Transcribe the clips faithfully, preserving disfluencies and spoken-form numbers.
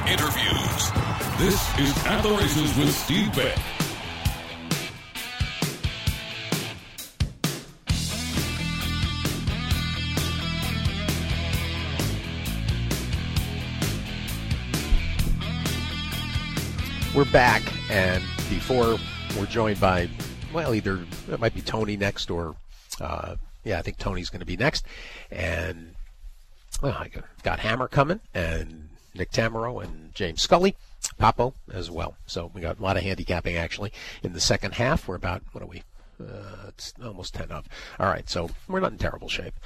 interviews. This is At the Races with Steve Beck. We're back, and before we're joined by, well, either it might be Tony next or, uh, yeah, I think Tony's going to be next. And, well, I got Hammer coming, and Nick Tamaro and James Scully, Papo as well. So we got a lot of handicapping, actually, in the second half. We're about, what are we? Uh, it's almost ten up. All right, so we're not in terrible shape.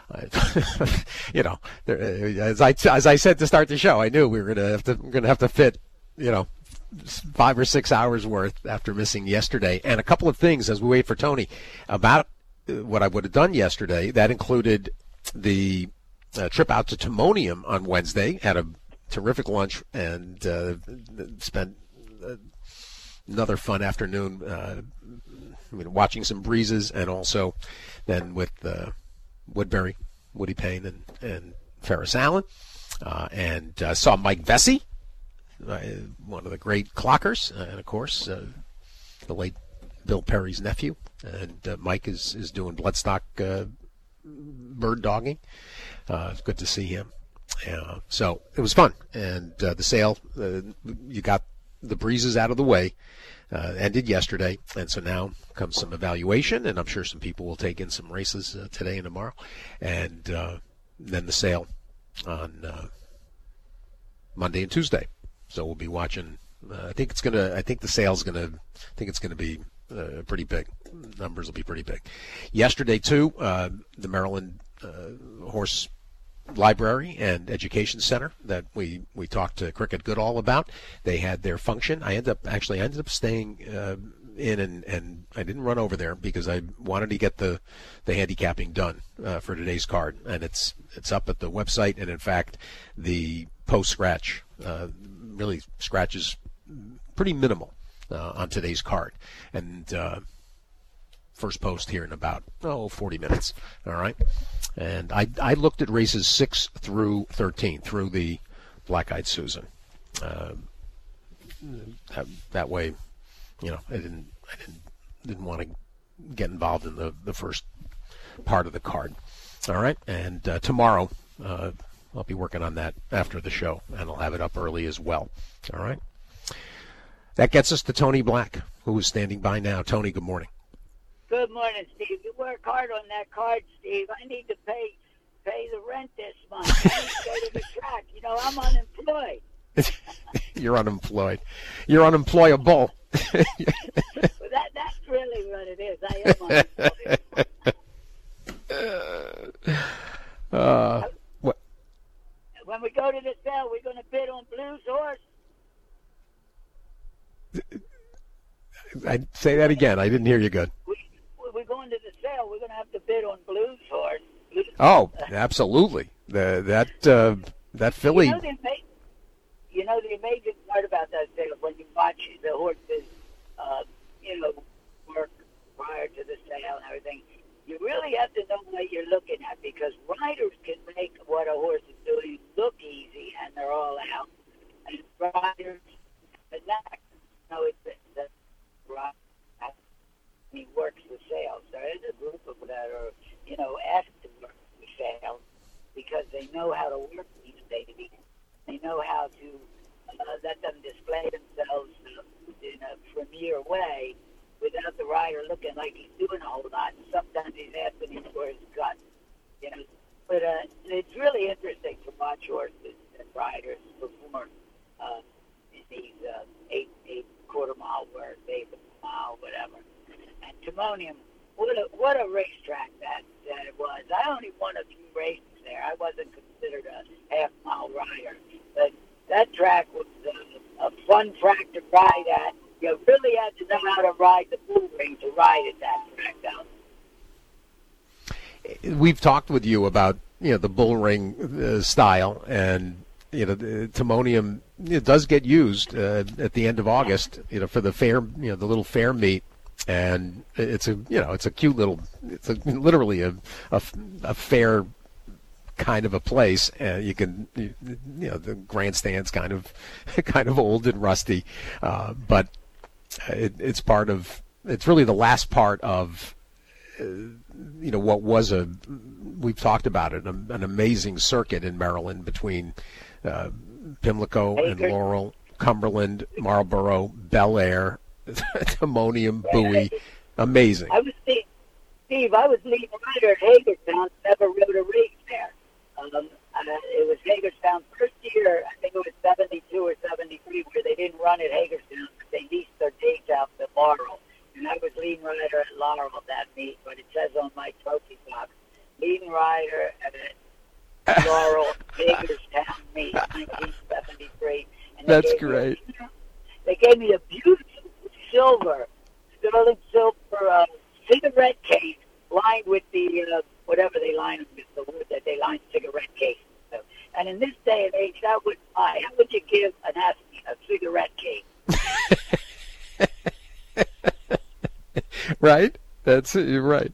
Uh, you know, there, as I as I said to start the show, I knew we were going to have to going to have to fit, you know, five or six hours worth after missing yesterday. And a couple of things as we wait for Tony about what I would have done yesterday. That included the uh, trip out to Timonium on Wednesday, had a terrific lunch, and uh, spent uh, another fun afternoon uh, I mean, watching some breezes, and also then with uh, Woodbury, Woody Payne, and, and Ferris Allen. Uh, and uh, saw Mike Vesey, Uh, one of the great clockers, uh, and of course uh, the late Bill Perry's nephew. And uh, Mike is, is doing bloodstock uh, bird dogging. Uh, it's good to see him. Uh, so it was fun, and uh, the sale, uh, you got the breezes out of the way, uh, ended yesterday, and so now comes some evaluation, and I'm sure some people will take in some races uh, today and tomorrow, and uh, then the sale on uh, Monday and Tuesday. So we'll be watching. Uh, I think it's gonna. I think the sale's gonna. I think it's gonna be uh, pretty big. Numbers will be pretty big. Yesterday too, uh, the Maryland uh, Horse Library and Education Center that we we talked to Cricket Goodall about. They had their function. I ended up actually I ended up staying uh, in and and I didn't run over there because I wanted to get the the handicapping done uh, for today's card, and it's it's up at the website. And in fact, the post scratch. Uh, really scratches pretty minimal uh, on today's card, and uh, first post here in about oh forty minutes. All right, and I I looked at races six through thirteen through the Black Eyed Susan. Uh, that, that way, you know, I didn't I didn't didn't want to get involved in the the first part of the card. All right, and uh, tomorrow. Uh, I'll be working on that after the show, and I'll have it up early as well. All right. That gets us to Tony Black, who is standing by now. Tony, good morning. Good morning, Steve. You work hard on that card, Steve. I need to pay pay the rent this month. I need to go to the track. You know, I'm unemployed. You're unemployed. You're unemployable. Well, that that's really what it is. I am unemployed. uh, uh, When we go to the sale, we're going to bid on Blue's horse. I'd say that again. I didn't hear you good. We, we're going to the sale. We're going to have to bid on Blue's horse. Blue's oh, absolutely. The, that uh, that filly. You know, the, you know the amazing part about that sale when you watch the horses, uh, you know, work prior to the sale and everything. You really have to know what you're looking at, because riders can make what a horse is doing look easy, and they're all out. And riders, the knack, you know, it's that he works the sales. There is a group of that are, you know, asked to work the sales because they know how to work these babies. They know how to uh, let them display themselves uh, in a premier way, without the rider looking like he's doing a whole lot. And sometimes he's asking him for his gut, you know. But uh, it's really interesting to watch horses and riders perform uh, in these uh, eight, eight quarter mile work, eight mile, whatever. And Timonium, what a what a racetrack that, that it was. I only won a few races there. I wasn't considered a half mile rider, but that track was a, a fun track to ride at. You really had to know how to ride the bull ring to ride at that track down. We've talked with you about, you know, the bull ring uh, style, and you know, the Timonium, it does get used uh, at the end of August, you know, for the fair, you know, the little fair meet, and it's a, you know, it's a cute little, it's a, literally a, a, a fair kind of a place. Uh, you can, you, you know, the grandstand's kind of, kind of old and rusty, uh, but it, it's part of. It's really the last part of, uh, you know, what was a. We've talked about it, an, an amazing circuit in Maryland between uh, Pimlico and Laurel, Cumberland, Marlboro, Bel Air, Timonium, Bowie. Amazing. I was Steve. Steve, I was leading rider at Hagerstown. Never rode a race there. Um, uh, it was Hagerstown's first year. I think it was seventy-two or seventy-three, where they didn't run at Hagerstown, but they leased their dates out to Laurel. And I was leading rider at Laurel that meet, but it says on my trophy box, leading rider at Laurel Hagerstown meet, nineteen seventy-three. And That's great. Me, they gave me a beautiful silver, sterling silver uh, cigarette case lined with the, uh, whatever they line them with, the wood that they line cigarette cases. So, and in this day and age, that would buy. How would you give an athlete a cigarette case? Right? That's it. You're right.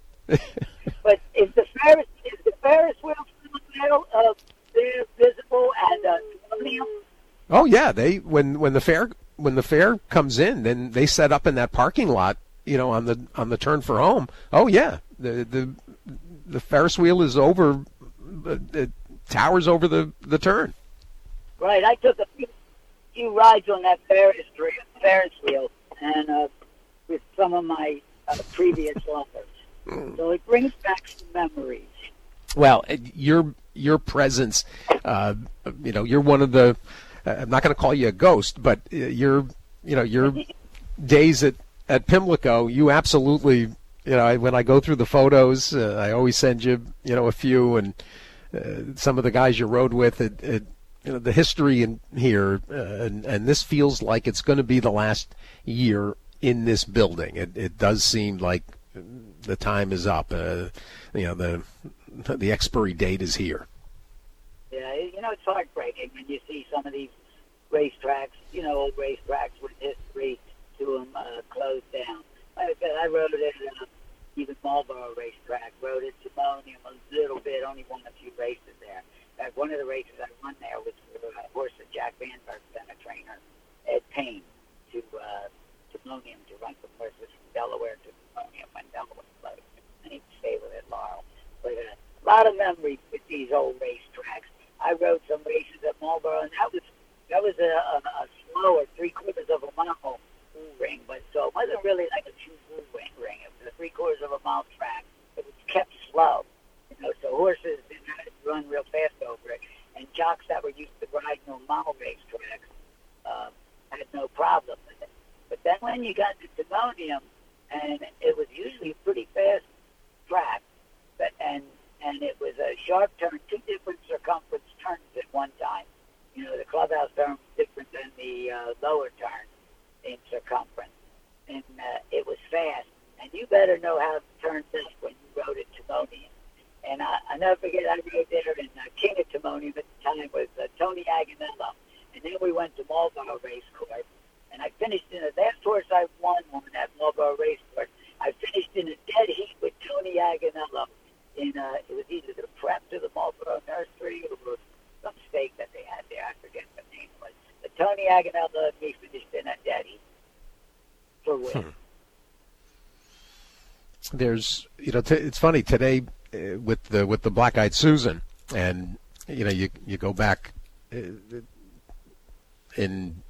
But is the Ferris is the Ferris wheel still uh, visible and uh, Timonium? Oh yeah, they when when the fair when the fair comes in, then they set up in that parking lot, you know, on the on the turn for home. Oh yeah, the the the Ferris wheel is over, it towers over the the turn. Right, I took a few, few rides on that Ferris wheel, Ferris wheel, and uh, with some of my uh, previous lovers. Mm. So it brings back some memories. Well, your your presence, uh, you know, you're one of the. Uh, I'm not going to call you a ghost, but uh, your, you know, your days at, at Pimlico, you absolutely, you know, I, when I go through the photos, uh, I always send you, you know, a few, and uh, some of the guys you rode with, it, it, you know, the history in here, uh, and, and this feels like it's going to be the last year in this building. It, it does seem like the time is up. Uh, you know, the the expiry date is here. Yeah, you know, it's heartbreaking when you see some of these racetracks, you know, old racetracks with history to them uh, closed down. Like I said, I rode it at uh, even Marlboro racetrack, rode at Timonium a little bit, only won a few races there. In fact, one of the races I won there was for a horse that Jack Vanberg sent a trainer, Ed Payne, to uh, Timonium to run some horses from Delaware to Timonium when Delaware closed. And he'd stay with it, Laurel. But uh, a lot of memories with these old racetracks. I rode some races at Marlboro, and that was that was a, a, a slower three quarters of a mile bull ring, but so it wasn't really like a true bull ring. It was a three quarters of a mile track. It was kept slow, you know. So horses didn't have to run real fast over it, and jocks that were used to riding on mile racetracks uh, had no problem with it. But then when you got to Timonium, and it was usually a pretty fast track, but and and it was a sharp turn, two different circumference turns at one time. You know, the clubhouse turn was different than the uh, lower turn in circumference. And uh, it was fast. And you better know how to turn this when you rode at Timonium. And I, I never forget, I rode there, and uh, King of Timonium at the time was uh, Tony Aganello. And then we went to Marlboro Race Course. And I finished in the last horse I won on that Marlboro Race Course. I finished in a dead heat with Tony Aganello. In uh, it was either the prep to the Marlboro Nursery or some stake that they had there. I forget what the name was. But Tony Aganello and me finished in a daddy for win. Hmm. There's, you know, t- it's funny today uh, with the with the Black Eyed Susan, and you know, you you go back uh, in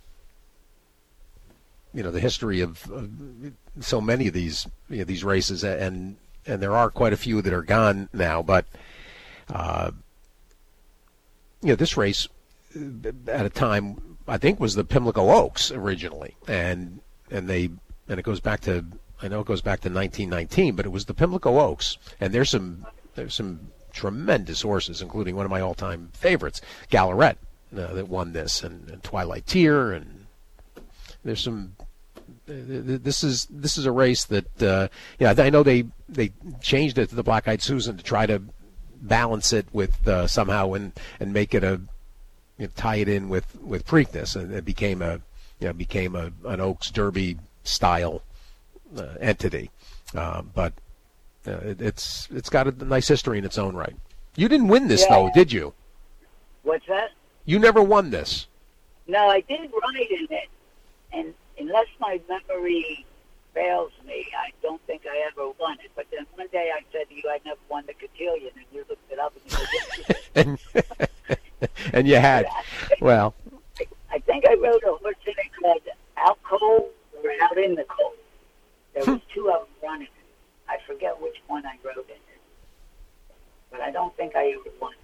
you know the history of, of so many of these you know, these races, and. And there are quite a few that are gone now, but uh, you know, this race at a time I think was the Pimlico Oaks originally, and and they and it goes back to I know it goes back to nineteen nineteen, but it was the Pimlico Oaks, and there's some there's some tremendous horses, including one of my all-time favorites, Gallarette, uh, that won this, and, and Twilight Tear, and there's some. This is this is a race that uh, yeah I know they they changed it to the Black Eyed Susan to try to balance it with uh, somehow and and make it a you know, tie it in with, with Preakness, and it became a you know became a an Oaks Derby style uh, entity, uh, but uh, it, it's it's got a nice history in its own right. You didn't win this, Yeah. though, did you? What's that? You never won this. No, I did ride in it, and unless my memory fails me, I don't think I ever won it. But then one day I said to you, I never won the cotillion, and you looked it up and you said, and, and you had. Well, I think I rode a horse in it called Out Cold or Out in the Cold. There was two of them running. I forget which one I rode in. But I don't think I ever won.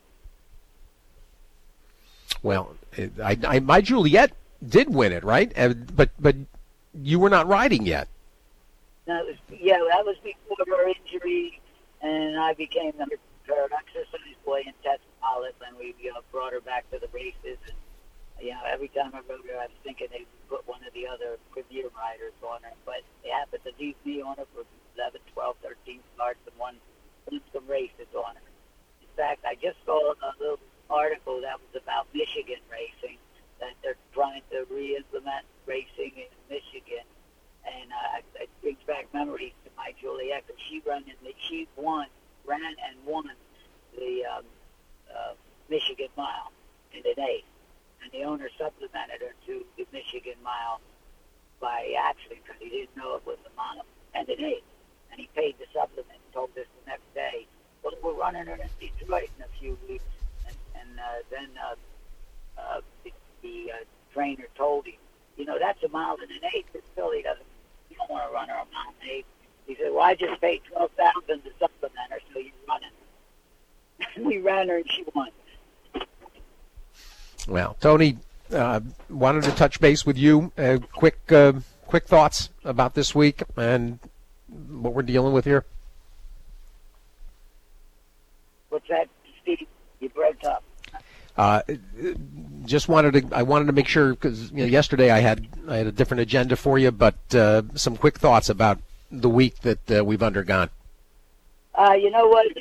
well, it, I, I, my Juliet did win it, right? Uh, but but you were not riding yet. No, it was, yeah, that was before her injury, and I became the, her exercise boy in Tetrapolis, and we you know, brought her back to the races. And you know, every time I rode her, I was thinking they would put one of the other premier riders on her, but they happened to leave me on her for eleven, twelve, thirteen starts and one, won some races on her. In fact, I just saw a little article that was about Michigan racing, that they're trying to re-implement racing in Michigan, and uh, it brings back memories to my Juliet, because she ran in the, she won, ran and won the um, uh, Michigan Mile in an eighth, and the owner supplemented her to the Michigan Mile by accident, because he didn't know it was a mile and an eighth, and he paid the supplement and told us the next day, well, we're running her in Detroit in a few weeks, and, and uh, then uh, uh, the, the uh, trainer told him, you know, that's a mile and an eighth. It's silly. Doesn't you don't want to run her a mile and an eighth. He said, well, I just paid twelve thousand to supplement her, so you run it. And we ran her, and she won. Well, Tony, uh, wanted to touch base with you. Uh, quick, uh, quick thoughts about this week and what we're dealing with here. What's that, Steve? You broke up. Uh, just wanted to. I wanted to make sure, because you know, yesterday I had I had a different agenda for you, but uh, some quick thoughts about the week that uh, we've undergone. Uh, you know what?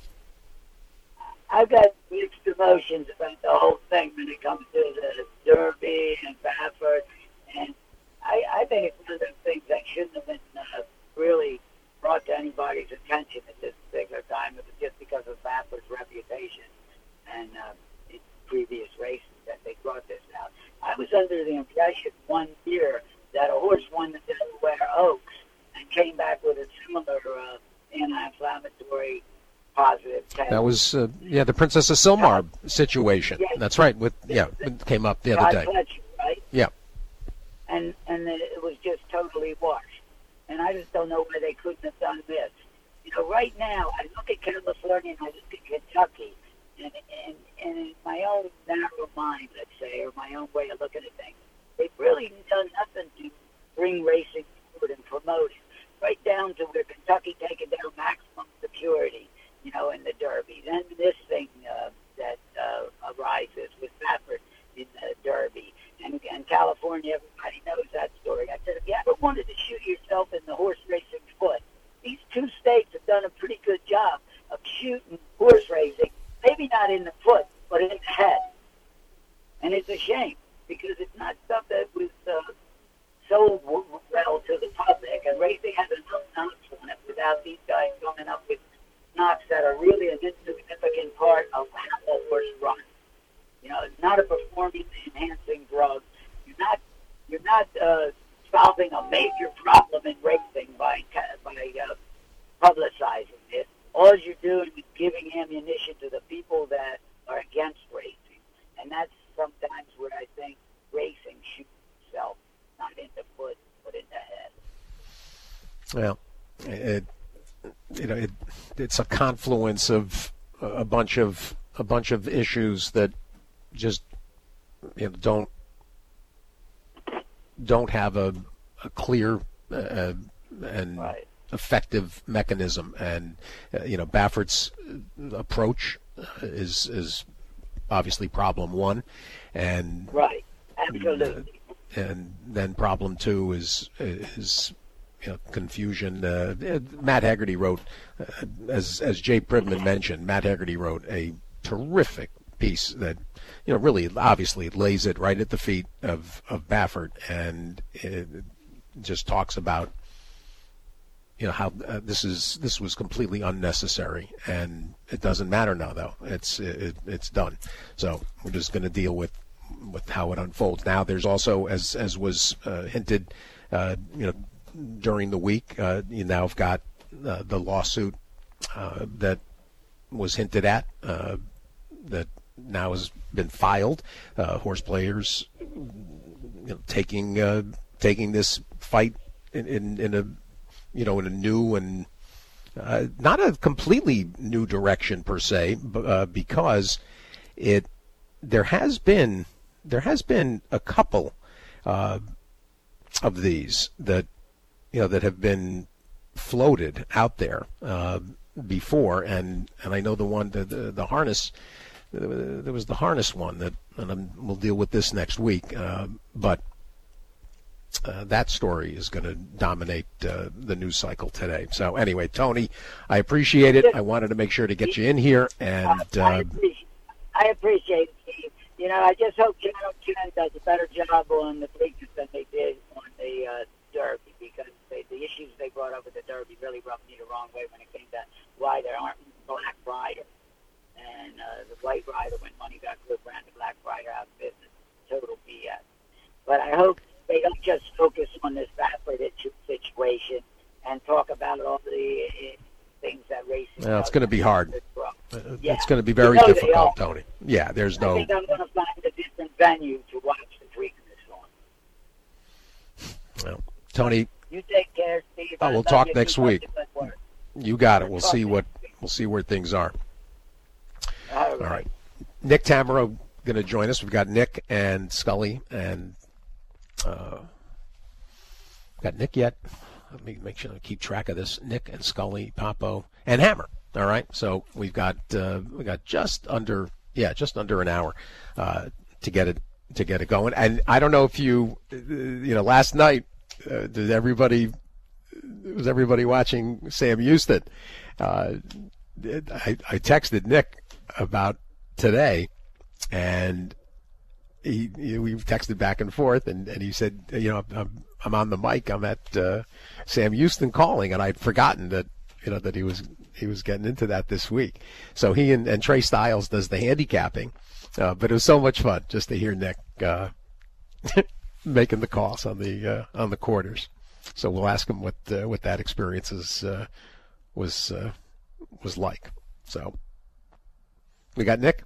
I've got mixed emotions about the whole thing when it comes to the Derby and Baffert, and I, I think it's one of those things that shouldn't have been uh, really brought to anybody's attention at this particular time. It was just because of Baffert's reputation and uh, in previous races that they brought this out. I was under the impression one year that a horse won the Delaware Oaks and came back with a similar uh, anti-inflammatory positive test. That was uh, yeah the Princess of Silmar situation. Yeah. That's right. With yeah, it came up the other Todd day. Fletcher, right? Yeah. And and it was just totally washed. And I just don't know why they couldn't have done this. You know, right now I look at California and I look at Kentucky, and and and in my own narrow mind, let's say, or my own way of looking at things, they've really done nothing to bring racing forward and promote it. Right down to where Kentucky taking down maximum security, you know, in the Derby. Then this thing uh, that uh, arises with Baffert in the Derby. And, and California, everybody knows that story. I said, if you ever wanted to shoot yourself in the horse racing foot, these two states have done a pretty good job of shooting horse racing, maybe not in the foot, but in the head. And it's a shame, because it's not stuff that was uh, sold well to the public, and racing has enough knocks on it without these guys coming up with knocks that are really an insignificant part of how a horse runs. You know, it's not a performance-enhancing drug. You're not, you're not uh, solving a major problem in racing by by uh, publicizing it. All you're doing is giving ammunition to the people that are against racing, and that's sometimes where I think racing shoots itself, not in the foot, but in the head. Well, it, you know, it, it's a confluence of a bunch of a bunch of issues that just you know don't don't have a, a clear uh, and Right. effective mechanism, and uh, you know Baffert's approach is is obviously problem one, and Right, absolutely. and then problem two is is you know, confusion. Uh, Matt Hegarty wrote, uh, as as Jay Privman mentioned, Matt Hegarty wrote a terrific piece that you know really obviously lays it right at the feet of of Baffert, and it just talks about you know how uh, this is this was completely unnecessary, and it doesn't matter now though. It's it, it's done. So we're just going to deal with with how it unfolds. Now there's also, as as was uh, hinted, uh, you know, during the week, uh, you now have got uh, the lawsuit uh, that was hinted at uh, that now has been filed. Uh, horse players, you know, taking uh, taking this fight in, in in a you know, in a new and uh, not a completely new direction per se, uh, because it there has been there has been a couple uh, of these that you know that have been floated out there uh, before, and and I know the one the the, the harness there was the harness one that, and I'm, we'll deal with this next week, uh, but. Uh, that story is going to dominate uh, the news cycle today. So anyway, Tony, I appreciate it. I wanted to make sure to get you in here, and uh, I, appreciate, I appreciate it, Steve. You know, I just hope Channel ten does a better job on the Preakness than they did on the uh, Derby, because they, the issues they brought up with the Derby really rubbed me the wrong way when it came to why there aren't black riders. And uh, the white rider, when money got good, ran the black rider out of business. Total B S. But I hope they don't just focus on this Baffert situation and talk about all the uh, things that racing. Well, it's going to be hard. Uh, yeah. It's going to be very you know difficult, Tony. Yeah, there's no. I think I'm going to find a different venue to watch the Preakness on. Well, Tony. You take care, Steve. Oh, we'll talk next week. You got it. We'll see what we'll see where things are. All right. All right. Nick Tammaro going to join us. We've got Nick and Scully and. Uh, got Nick yet? Let me make sure I keep track of this. Nick and Scully, Papo, and Hammer. All right, so we've got uh, we got just under yeah, just under an hour uh, to get it to get it going. And I don't know if you uh, you know last night uh, did everybody was everybody watching Sam Houston? Uh, I, I texted Nick about today, and. He, he, we texted back and forth, and, and he said, you know, I'm, I'm on the mic. I'm at uh, Sam Houston calling, and I'd forgotten that, you know, that he was he was getting into that this week. So he and, and Trey Styles does the handicapping, uh, but it was so much fun just to hear Nick uh, making the calls on the uh, on the quarters. So we'll ask him what uh, what that experience is, uh, was uh, was like. So we got Nick.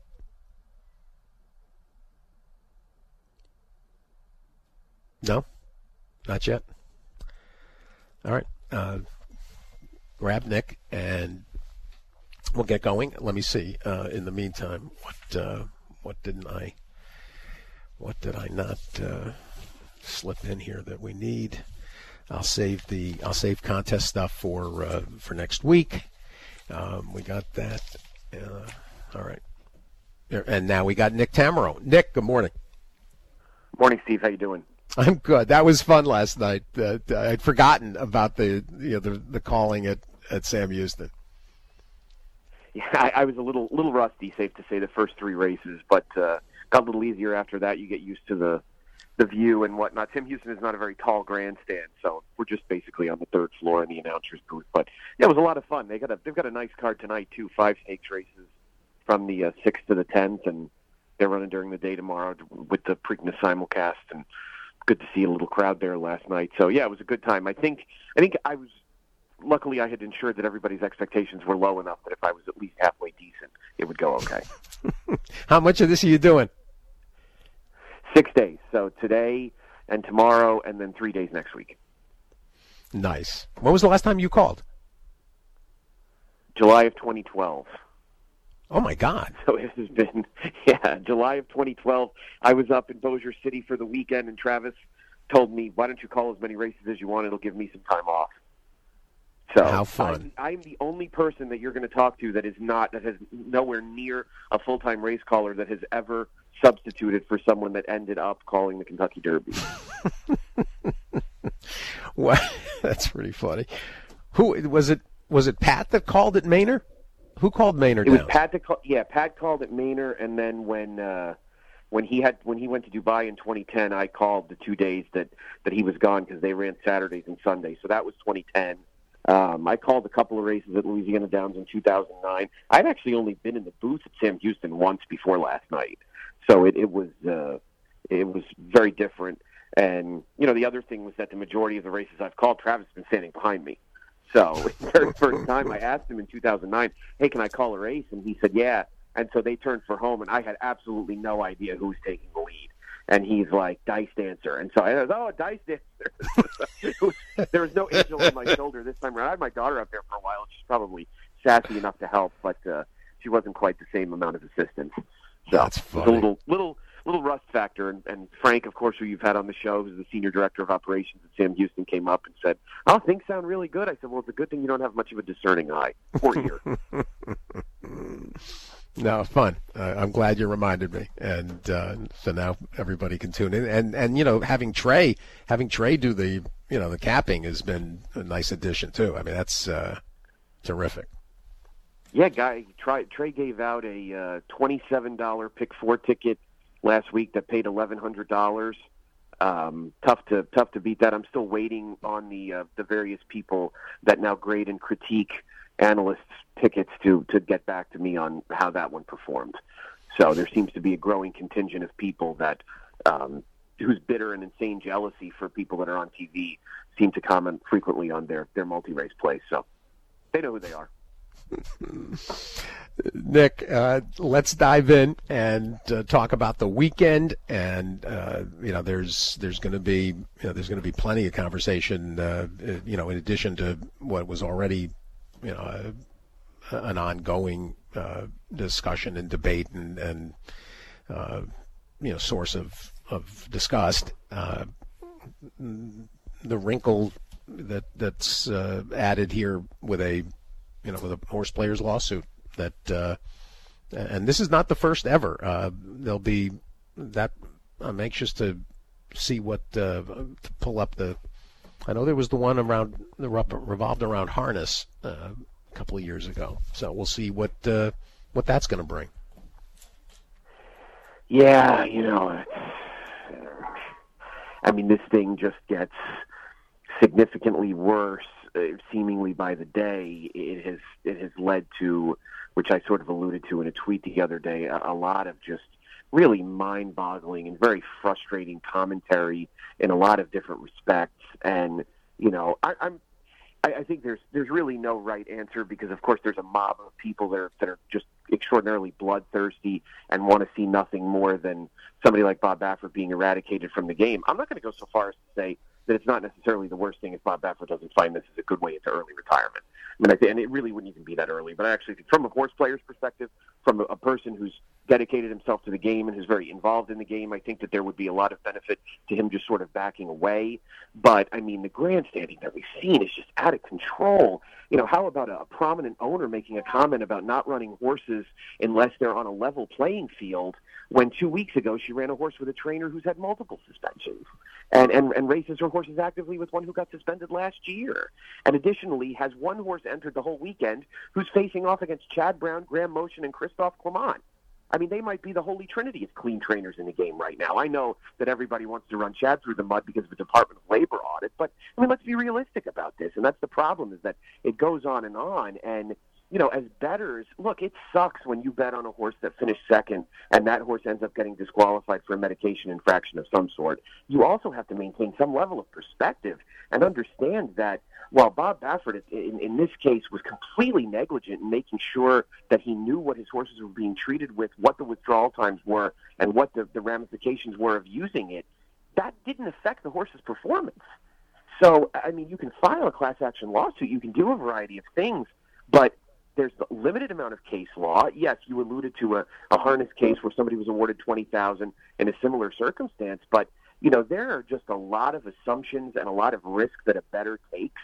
No, not yet. All right. Uh, grab Nick, and we'll get going. Let me see. Uh, in the meantime, what uh, what didn't I? What did I not uh, slip in here that we need? I'll save the I'll save contest stuff for uh, for next week. Um, we got that. Uh, all right. And now we got Nick Tammaro. Nick, good morning. Morning, Steve. How you doing? I'm good. That was fun last night. Uh, I'd forgotten about the you know the, the calling at, at Sam Houston. Yeah, I, I was a little little rusty, safe to say, the first three races, but uh, got a little easier after that. You get used to the the view and whatnot. Sam Houston is not a very tall grandstand, so we're just basically on the third floor in the announcer's booth. But yeah, it was a lot of fun. They got a they've got a nice card tonight too. Five stakes races from the uh, sixth to the tenth, and they're running during the day tomorrow with the Preakness simulcast. And good to see a little crowd there last night. So yeah, it was a good time. I think I think I was luckily I had ensured that everybody's expectations were low enough that if I was at least halfway decent, it would go okay. How much of this are you doing? Six days. So today and tomorrow, and then three days next week. Nice. When was the last time you called? July of twenty twelve. Oh, my God. So it has been, yeah, July of twenty twelve. I was up in Bossier City for the weekend, and Travis told me, why don't you call as many races as you want? It'll give me some time off. So how fun. I'm, I'm the only person that you're going to talk to that is not, that has nowhere near a full-time race caller that has ever substituted for someone that ended up calling the Kentucky Derby. Well, that's pretty funny. Who was it? Was it Pat that called at Maynard? Who called Maynard? It was down? Pat that call, yeah, Pat called at Maynard, and then when uh, when he had when he went to Dubai in twenty ten, I called the two days that, that he was gone because they ran Saturdays and Sundays. So that was twenty ten, Um, I called a couple of races at Louisiana Downs in two thousand nine. I'd actually only been in the booth at Sam Houston once before last night, so it, it was uh, it was very different. And you know, the other thing was that the majority of the races I've called, Travis has been standing behind me. So the very first time I asked him in two thousand nine, "Hey, can I call a race?" and he said, "Yeah." And so they turned for home, and I had absolutely no idea who was taking the lead. And he's like, "Dice Dancer." And so I was, "Oh, Dice Dancer." There was no angel on my shoulder this time around. I had my daughter up there for a while. She's probably sassy enough to help, but uh, she wasn't quite the same amount of assistance. So That's funny. It was a little, little, little rust factor. And, and Frank, of course, who you've had on the show, who's the senior director of operations at Sam Houston, came up and said, "Oh, things sound really good." I said, "Well, it's a good thing you don't have much of a discerning eye or ear." No, fun. Uh, I'm glad you reminded me, and uh, so now everybody can tune in. And and you know, having Trey, having Trey do the you know the capping has been a nice addition too. I mean, that's uh, terrific. Yeah, guy. Trey, Trey gave out a uh, twenty-seven dollars pick four ticket last week that paid eleven hundred dollars. Um, tough to tough to beat that. I'm still waiting on the uh, the various people that now grade and critique analysts' tickets to to get back to me on how that one performed. So there seems to be a growing contingent of people that um, whose bitter and insane jealousy for people that are on T V seem to comment frequently on their their multi-race plays. So they know who they are. Nick, uh, let's dive in and uh, talk about the weekend. And uh, you know, there's there's going to be you know there's going to be plenty of conversation. Uh, you know, in addition to what was already you know a, an ongoing uh, discussion and debate and and uh, you know source of of disgust. Uh, the wrinkle that that's uh, added here with a you know with a horse players lawsuit. That uh, and this is not the first ever. Uh, there'll be that. I'm anxious to see what uh, to pull up the. I know there was the one around the revolved around harness uh, a couple of years ago. So we'll see what uh, what that's going to bring. Yeah, you know, I mean, this thing just gets significantly worse, uh, seemingly by the day. It has it has led to, which I sort of alluded to in a tweet the other day, a, a lot of just really mind-boggling and very frustrating commentary in a lot of different respects. And you know, I, I'm I, I think there's there's really no right answer because, of course, there's a mob of people that are, that are just extraordinarily bloodthirsty and want to see nothing more than somebody like Bob Baffert being eradicated from the game. I'm not going to go so far as to say that it's not necessarily the worst thing if Bob Baffert doesn't find this is a good way into early retirement. I mean, I think, and it really wouldn't even be that early, but I actually think from a horse player's perspective, from a, a person who's dedicated himself to the game and who's very involved in the game, I think that there would be a lot of benefit to him just sort of backing away. But, I mean, the grandstanding that we've seen is just out of control. You know, how about a, a prominent owner making a comment about not running horses unless they're on a level playing field when two weeks ago she ran a horse with a trainer who's had multiple suspensions and, and, and races her horses actively with one who got suspended last year. And additionally, has one horse entered the whole weekend who's facing off against Chad Brown, Graham Motion, and Christophe Clement. I mean, they might be the holy trinity of clean trainers in the game right now. I know that everybody wants to run Chad through the mud because of a Department of Labor audit, but, I mean, let's be realistic about this. And that's the problem, is that it goes on and on. And, you know, as bettors, look, it sucks when you bet on a horse that finished second and that horse ends up getting disqualified for a medication infraction of some sort. You also have to maintain some level of perspective and understand that while Bob Baffert, in, in this case, was completely negligent in making sure that he knew what his horses were being treated with, what the withdrawal times were, and what the, the ramifications were of using it, that didn't affect the horse's performance. So, I mean, you can file a class action lawsuit, you can do a variety of things, but there's a limited amount of case law. Yes, you alluded to a, a harness case where somebody was awarded twenty thousand dollars in a similar circumstance, but, you know, there are just a lot of assumptions and a lot of risk that a bettor takes,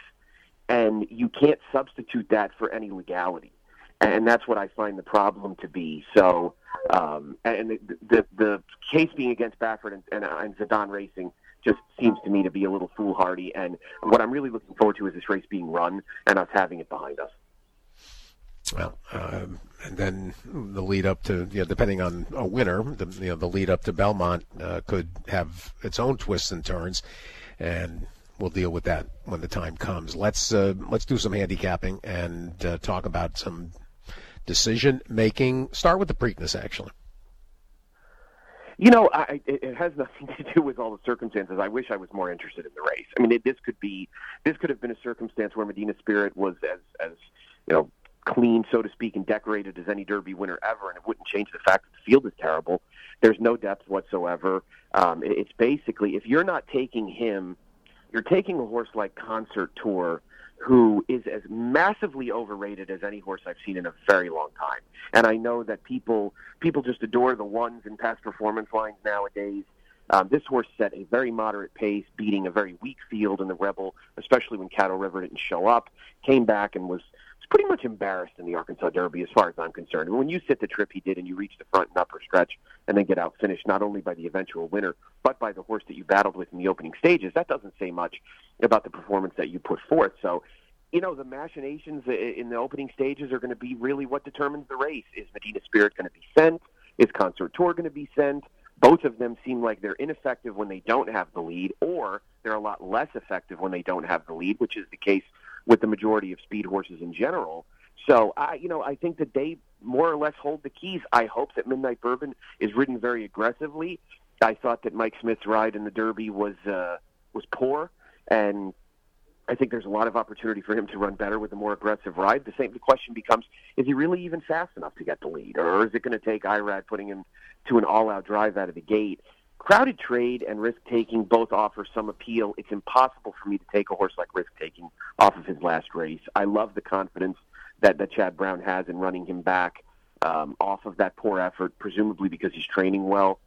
and you can't substitute that for any legality. And that's what I find the problem to be. So, um, and the, the the case being against Baffert and, and, and Zidane Racing just seems to me to be a little foolhardy. And what I'm really looking forward to is this race being run and us having it behind us. Well, um, and then the lead up to, you know, depending on a winner, the, you know, the lead up to Belmont uh, could have its own twists and turns. And we'll deal with that when the time comes. Let's uh, let's do some handicapping and uh, talk about some decision making. Start with the Preakness, actually. You know, I, it, it has nothing to do with all the circumstances. I wish I was more interested in the race. I mean, it, this could be, this could have been a circumstance where Medina Spirit was as, as you know, clean, so to speak, and decorated as any Derby winner ever, and it wouldn't change the fact that the field is terrible. There's no depth whatsoever. Um, it, it's basically, if you're not taking him, you're taking a horse like Concert Tour, who is as massively overrated as any horse I've seen in a very long time. And I know that people people just adore the ones in past performance lines nowadays. Um, this horse set a very moderate pace, beating a very weak field in the Rebel, especially when Caddo River didn't show up, came back and was, was pretty much embarrassed in the Arkansas Derby as far as I'm concerned. When you sit the trip he did and you reach the front and upper stretch and then get out finished not only by the eventual winner, but by the horse that you battled with in the opening stages, that doesn't say much about the performance that you put forth. So, you know, the machinations in the opening stages are going to be really what determines the race. Is Medina Spirit going to be sent? Is Concert Tour going to be sent? Both of them seem like they're ineffective when they don't have the lead, or they're a lot less effective when they don't have the lead, which is the case with the majority of speed horses in general. So, I, you know, I think that they more or less hold the keys. I hope that Midnight Bourbon is ridden very aggressively. I thought that Mike Smith's ride in the Derby was uh, was poor, and I think there's a lot of opportunity for him to run better with a more aggressive ride. The same the question becomes, is he really even fast enough to get the lead? Or is it going to take Irad putting him to an all-out drive out of the gate? Crowded Trade and Risk Taking both offer some appeal. It's impossible for me to take a horse like Risk Taking off of his last race. I love the confidence that, that Chad Brown has in running him back um, off of that poor effort, presumably because he's training well.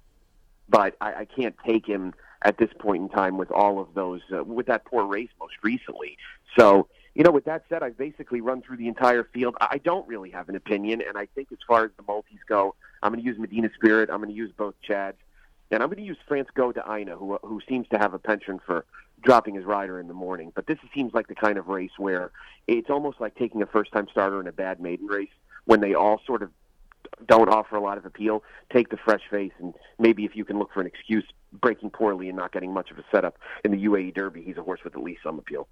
But I, I can't take him at this point in time with all of those, uh, with that poor race most recently. So, you know, with that said, I've basically run through the entire field. I don't really have an opinion, and I think as far as the multis go, I'm going to use Medina Spirit, I'm going to use both Chads, and I'm going to use France Go to Ina, who who seems to have a penchant for dropping his rider in the morning. But this seems like the kind of race where it's almost like taking a first-time starter in a bad maiden race when they all sort of don't offer a lot of appeal. Take the fresh face, and maybe if you can look for an excuse, breaking poorly and not getting much of a setup in the U A E Derby, he's a horse with at least some appeal.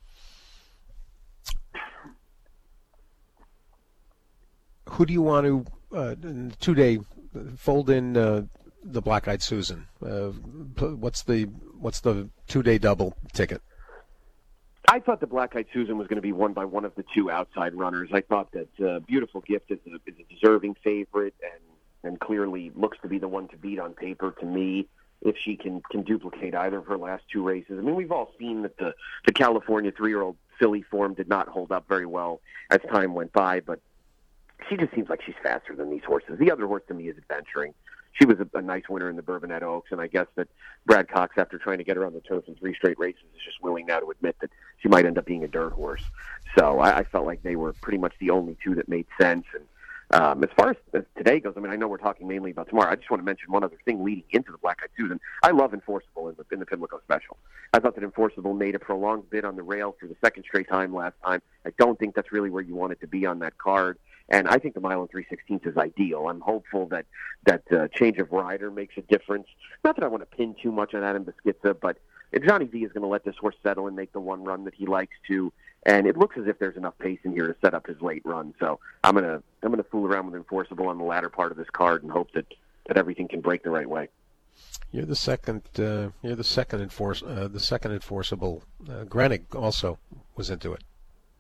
Who do you want to, uh, two-day, fold in uh, the Black-Eyed Susan? Uh, what's the what's the two-day double ticket? I thought the Black-Eyed Susan was going to be won by one of the two outside runners. I thought that uh, Beautiful Gift is a, is a deserving favorite and, and clearly looks to be the one to beat on paper to me if she can, can duplicate either of her last two races. I mean, we've all seen that the, the California three-year-old filly form did not hold up very well as time went by, but she just seems like she's faster than these horses. The other horse to me is Adventuring. She was a, a nice winner in the Bourbonnette Oaks, and I guess that Brad Cox, after trying to get her on the turf in three straight races, is just willing now to admit that she might end up being a dirt horse. So I, I felt like they were pretty much the only two that made sense. And um, as far as, as today goes, I mean, I know we're talking mainly about tomorrow. I just want to mention one other thing leading into the Black-Eyed Susan. I love Enforceable in the, in the Pimlico Special. I thought that Enforceable made a prolonged bid on the rail for the second straight time last time. I don't think that's really where you want it to be on that card. And I think the mile and three sixteenths is ideal. I'm hopeful that that uh, change of rider makes a difference. Not that I want to pin too much on Adam Beschizza, but Johnny V is going to let this horse settle and make the one run that he likes to. And it looks as if there's enough pace in here to set up his late run. So I'm gonna I'm gonna fool around with Enforceable on the latter part of this card and hope that, that everything can break the right way. You're the second. Uh, you're the second enforce. Uh, the second Enforceable. Uh, Grenig also was into it.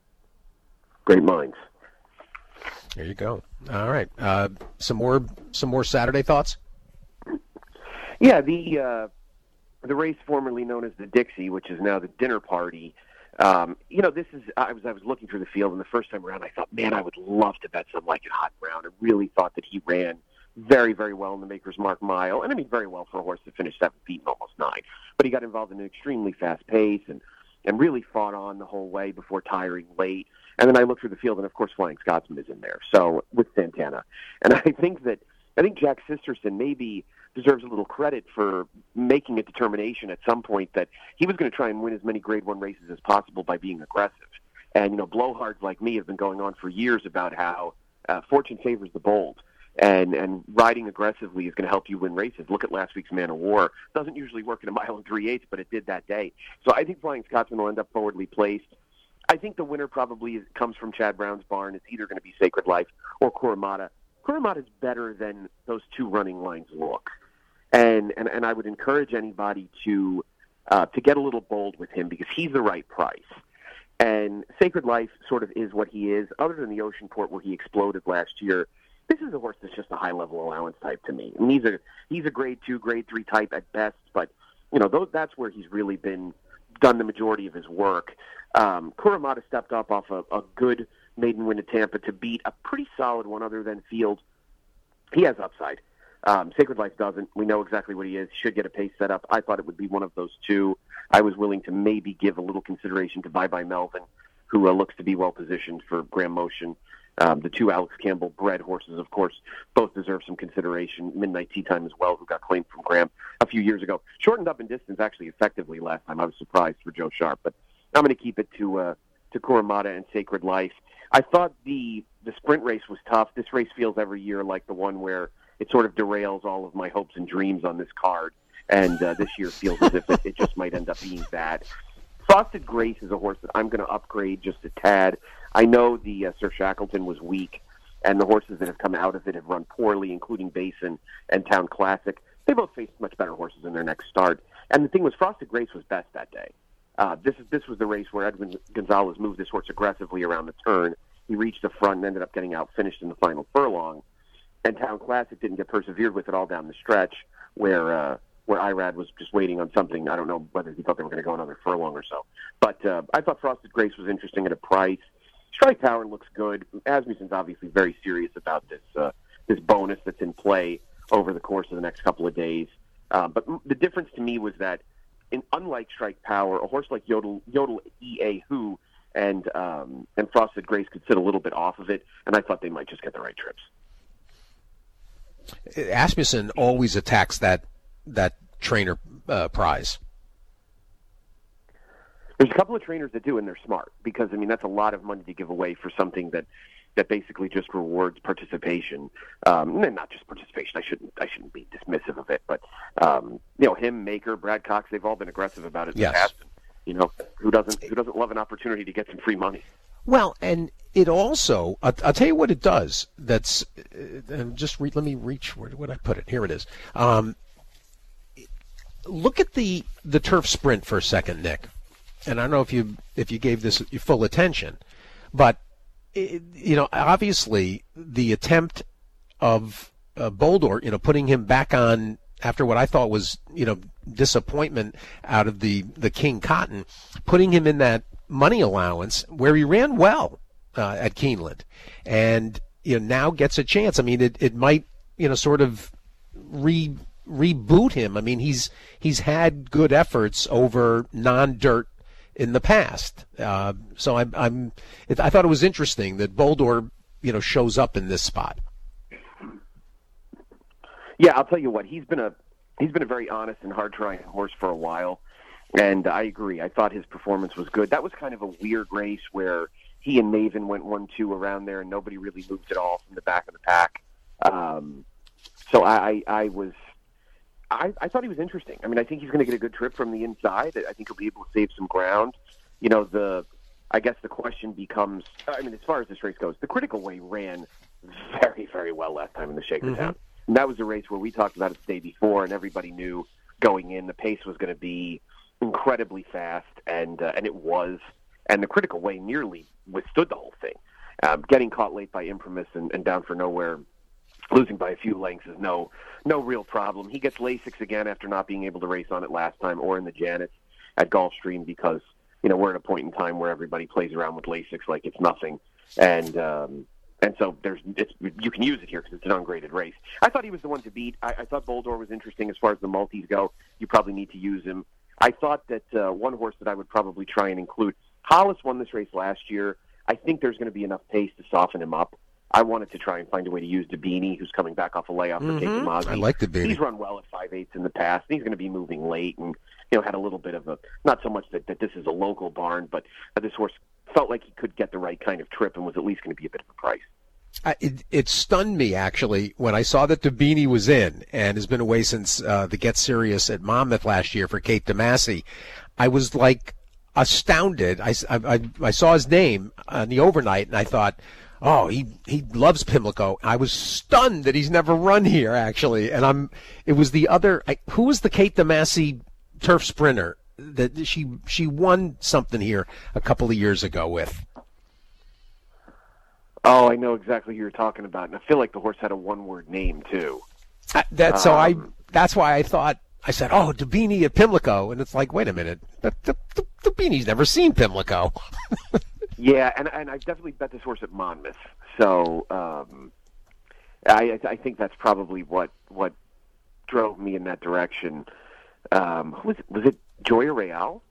Great minds. There you go. All right. Uh, some more. Some more Saturday thoughts. Yeah, the uh, the race formerly known as the Dixie, which is now the Dinner Party. Um, you know, this is. I was I was looking through the field, and the first time around, I thought, man, I would love to bet some like it Hot Brown. I really thought that he ran very, very well in the Maker's Mark Mile, and I mean very well for a horse that finished seven feet and almost nine. But he got involved in an extremely fast pace and and really fought on the whole way before tiring late. And then I look through the field, and of course, Flying Scotsman is in there. So with Santana, and I think that I think Jack Sisterson maybe deserves a little credit for making a determination at some point that he was going to try and win as many Grade One races as possible by being aggressive. And you know, blowhards like me have been going on for years about how uh, fortune favors the bold. And and riding aggressively is going to help you win races. Look at last week's Man of War. Doesn't usually work in a mile and three-eighths, but it did that day. So I think Flying Scotsman will end up forwardly placed. I think the winner probably is, comes from Chad Brown's barn. It's either going to be Sacred Life or Kurumada. Kurumada's better than those two running lines look. And and, and I would encourage anybody to uh, to get a little bold with him because he's the right price. And Sacred Life sort of is what he is. Other than the Ocean Port where he exploded last year, this is a horse that's just a high-level allowance type to me. I mean, he's a he's a grade two, grade three type at best, but you know those, that's where he's really been done the majority of his work. Um, Kurumada stepped up off a, a good maiden win at Tampa to beat a pretty solid one other than Field. He has upside. Um, Sacred Life doesn't. We know exactly what he is. Should get a pace set up. I thought it would be one of those two. I was willing to maybe give a little consideration to Bye Bye Melvin, who uh, looks to be well positioned for Graham Motion. Um, the two Alex Campbell bred horses, of course, both deserve some consideration. Midnight Tea Time as well, who got claimed from Graham a few years ago. Shortened up in distance, actually, effectively last time. I was surprised for Joe Sharp, but I'm going to keep it to uh, to Kurumada and Sacred Life. I thought the the sprint race was tough. This race feels every year like the one where it sort of derails all of my hopes and dreams on this card, and uh, this year feels as if it, it just might end up being that. Frosted Grace is a horse that I'm going to upgrade just a tad. I know the uh, Sir Shackleton was weak, and the horses that have come out of it have run poorly, including Basin and Town Classic. They both faced much better horses in their next start. And the thing was, Frosted Grace was best that day. Uh, this is this was the race where Edwin Gonzalez moved this horse aggressively around the turn. He reached the front and ended up getting out finished in the final furlong. And Town Classic didn't get persevered with it all down the stretch, where uh, where Irad was just waiting on something. I don't know whether he thought they were going to go another furlong or so. But uh, I thought Frosted Grace was interesting at a price. Strike Power looks good. Asmussen's obviously very serious about this uh, this bonus that's in play over the course of the next couple of days. Uh, but the difference to me was that, in, unlike Strike Power, a horse like Yodel, Yodel E A Who and um, and Frosted Grace could sit a little bit off of it, and I thought they might just get the right trips. Asmussen always attacks that that trainer uh, prize. There's a couple of trainers that do, and they're smart, because, I mean, that's a lot of money to give away for something that, that basically just rewards participation. Um, and not just participation. I shouldn't I shouldn't be dismissive of it, but um, you know, him, Maker, Brad Cox, they've all been aggressive about it in yes. the past. You know, who doesn't who doesn't love an opportunity to get some free money? Well, and it also, I'll, I'll tell you what it does. That's uh, just re, let me reach where would I put it? Here it is. Um, look at the the turf sprint for a second, Nick. And I don't know if you if you gave this your full attention, but it, you know, obviously the attempt of uh, Boldor, you know, putting him back on after what I thought was, you know, disappointment out of the the King Cotton, putting him in that money allowance where he ran well uh, at Keeneland, and you know now gets a chance. I mean, it it might you know sort of re reboot him. I mean, he's he's had good efforts over non-dirt in the past. Uh, so I'm, I'm it, I thought it was interesting that Boldor, you know, shows up in this spot. Yeah, I'll tell you what, he's been a he's been a very honest and hard trying horse for a while, and I agree. I thought his performance was good. That was kind of a weird race where he and Maven went one two around there, and nobody really moved at all from the back of the pack. Um, so I, I was. I, I thought he was interesting. I mean, I think he's going to get a good trip from the inside. I think he'll be able to save some ground. You know, the I guess the question becomes, I mean, as far as this race goes, the Critical Way ran very, very well last time in the Shakertown. Mm-hmm. And that was a race where we talked about it the day before, and everybody knew going in the pace was going to be incredibly fast, and uh, and it was. And the Critical Way nearly withstood the whole thing. Um, getting caught late by Imprimis and, and down for nowhere, losing by a few lengths is no no real problem. He gets Lasix again after not being able to race on it last time, or in the Janets at Gulfstream, because you know we're at a point in time where everybody plays around with Lasix like it's nothing, and um, and so there's it's, you can use it here because it's an ungraded race. I thought he was the one to beat. I, I thought Boldor was interesting as far as the multis go. You probably need to use him. I thought that uh, one horse that I would probably try and include. Hollis won this race last year. I think there's going to be enough pace to soften him up. I wanted to try and find a way to use Dabini, who's coming back off a layoff for mm-hmm. Kate Kamasi. I like Dabini. He's run well at five eighths in the past. He's going to be moving late, and you know had a little bit of a not so much that, that this is a local barn, but that this horse felt like he could get the right kind of trip and was at least going to be a bit of a price. I, it, it stunned me, actually, when I saw that Dabini was in and has been away since uh, the Get Serious at Monmouth last year for Kate DeMasi. I was, like, astounded. I, I, I saw his name on the overnight, and I thought, oh, he, he loves Pimlico. I was stunned that he's never run here, actually. And I'm. It was the other. I, who was the Kate DeMasi turf sprinter that she she won something here a couple of years ago with? Oh, I know exactly who you're talking about, and I feel like the horse had a one-word name too. Uh, that so I. Um, That's why I thought. I said, oh, Dabini at Pimlico, and it's like, wait a minute, Dabini's never seen Pimlico. Yeah, and and I've definitely bet this horse at Monmouth, so um, I I think that's probably what what drove me in that direction. Um, who was it? Was it Joya Real?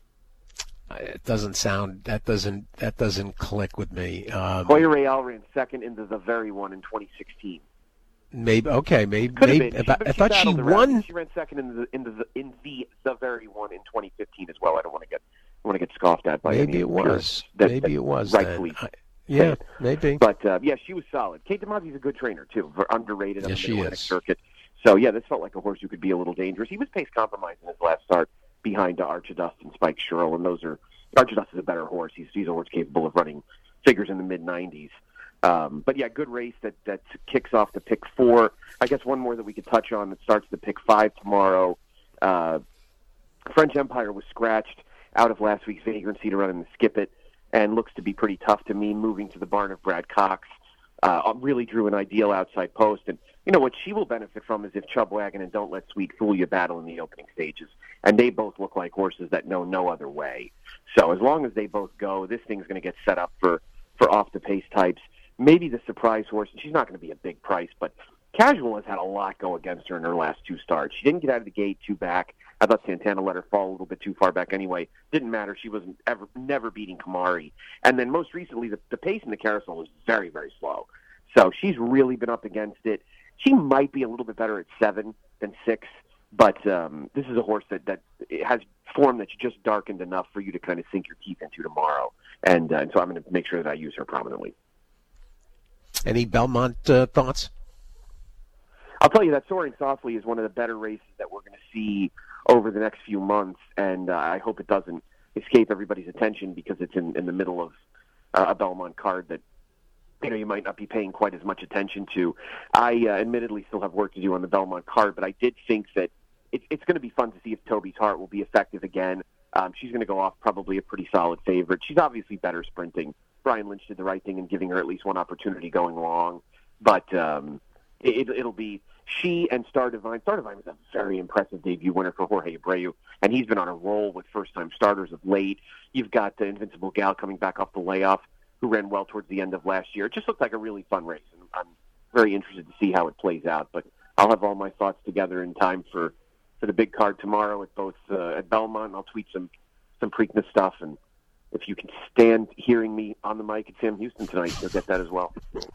It doesn't sound that doesn't that doesn't click with me. Um, Joya Real ran second into the very one in twenty sixteen. Maybe okay, maybe Could have maybe. been. She, I, I thought she battled around. won. She ran second in the in the in the the very one in twenty fifteen as well. I don't want to get I want to get scoffed at by Maybe any it was. That, maybe that it was. Rightfully. Then. I, yeah, maybe. But uh, yeah, she was solid. Kate DeMasi's a good trainer too, underrated on Yes, the she Mid-Atlantic is. circuit. So yeah, this felt like a horse who could be a little dangerous. He was pace compromised in his last start behind uh, Archidust and Spike Sherrill, and those are Archidust is a better horse. He's he's a horse capable of running figures in the mid nineties. Um, but yeah, good race that that kicks off the pick four. I guess one more that we could touch on that starts the pick five tomorrow. Uh, French Empire was scratched out of last week's Vagrancy to run in the Skip It, and looks to be pretty tough to me. Moving to the barn of Brad Cox, uh, really drew an ideal outside post, and you know what she will benefit from is if Chubwagon and Don't Let Sweet Fool You battle in the opening stages, and they both look like horses that know no other way. So as long as they both go, this thing's going to get set up for for off the pace types. Maybe the surprise horse, and she's not going to be a big price, but Casual has had a lot go against her in her last two starts. She didn't get out of the gate too back. I thought Santana let her fall a little bit too far back anyway. Didn't matter. She wasn't ever, never beating Kamari. And then most recently, the, the pace in the carousel was very, very slow. So she's really been up against it. She might be a little bit better at seven than six, but um, this is a horse that, that has form that's just darkened enough for you to kind of sink your teeth into tomorrow. And, uh, and so I'm going to make sure that I use her prominently. Any Belmont uh, thoughts? I'll tell you that Soaring Softly is one of the better races that we're going to see over the next few months, and uh, I hope it doesn't escape everybody's attention because it's in, in the middle of uh, a Belmont card that you know you might not be paying quite as much attention to. I uh, admittedly still have work to do on the Belmont card, but I did think that it, it's going to be fun to see if Toby's Heart will be effective again. Um, she's going to go off probably a pretty solid favorite. She's obviously better sprinting. Brian Lynch did the right thing in giving her at least one opportunity going long, but um, it, it'll be she and Star Divine. Star Divine was a very impressive debut winner for Jorge Abreu, and he's been on a roll with first-time starters of late. You've got the Invincible Gal coming back off the layoff, who ran well towards the end of last year. It just looked like a really fun race, and I'm very interested to see how it plays out. But I'll have all my thoughts together in time for, for the big card tomorrow at both uh, at Belmont. I'll tweet some some Preakness stuff, and if you can stand hearing me on the mic at Sam Houston tonight, you'll get that as well.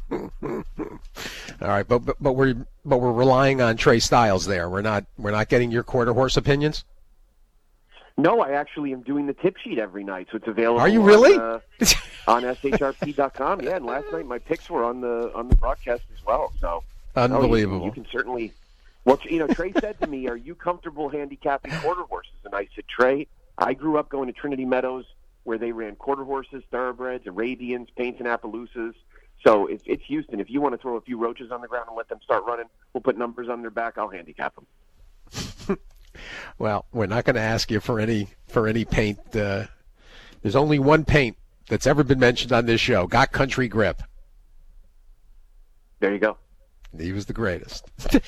All right, but, but but we're but we're relying on Trey Styles there. We're not we're not getting your quarter horse opinions. No, I actually am doing the tip sheet every night, so it's available. Are you really? On, uh, on S H R P dot com. Yeah, and last night my picks were on the on the broadcast as well. So unbelievable. No, you, you can certainly. Well, you know, Trey said to me, "Are you comfortable handicapping quarter horses?" And I said, "Trey, I grew up going to Trinity Meadows, where they ran quarter horses, thoroughbreds, Arabians, Paints, and Appaloosas. So if it's Houston. If you want to throw a few roaches on the ground and let them start running, we'll put numbers on their back. I'll handicap them." Well, we're not going to ask you for any for any paint. Uh, there's only one paint that's ever been mentioned on this show. Got Country Grip. There you go. He was the greatest.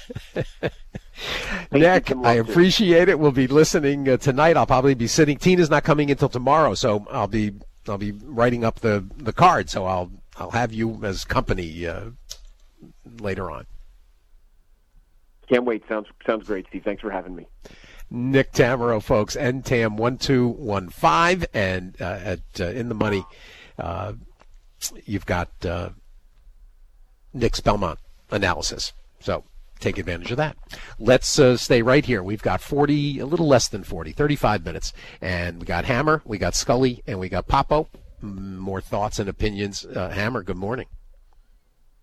Nick, I appreciate it. We'll be listening uh, tonight. I'll probably be sitting. Tina's not coming until tomorrow, so I'll be I'll be writing up the, the card. So I'll I'll have you as company uh, later on. Can't wait. Sounds sounds great, Steve. Thanks for having me. Nick Tamero, folks, N T A M one two one five, and uh, at uh, In the Money, uh, you've got uh, Nick's Belmont analysis. So take advantage of that. Let's uh, stay right here. We've got forty, a little less than forty, thirty-five minutes, and we got Hammer, we got Scully, and we got Papo. More thoughts and opinions. Uh, Hammer, good morning.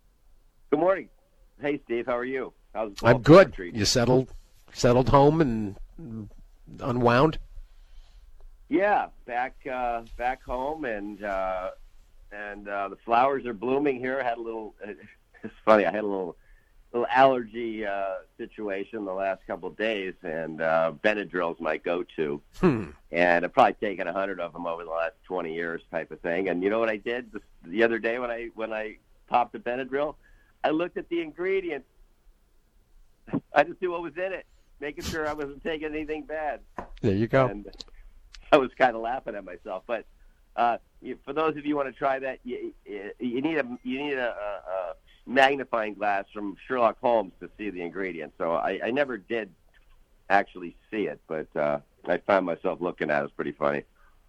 Good morning. Hey, Steve. How are you? How's the I'm good. You settled, settled home and unwound? Yeah, back uh, back home, and uh, and uh, the flowers are blooming here. I had a little. It's funny. I had a little little allergy uh, situation the last couple of days, and uh, Benadryl's my go-to. Hmm. And I've probably taken a hundred of them over the last twenty years, type of thing. And you know what I did the, the other day when I when I popped the Benadryl? I looked at the ingredients. I just knew what was in it, making sure I wasn't taking anything bad. There you go. And I was kind of laughing at myself. But uh, you, for those of you who want to try that, you, you need a you need a, a, a magnifying glass from Sherlock Holmes to see the ingredients. So I, I never did actually see it, but uh, I found myself looking at it. It was pretty funny.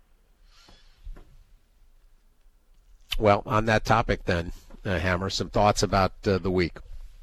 Well, on that topic then, uh, Hammer, some thoughts about uh, the week.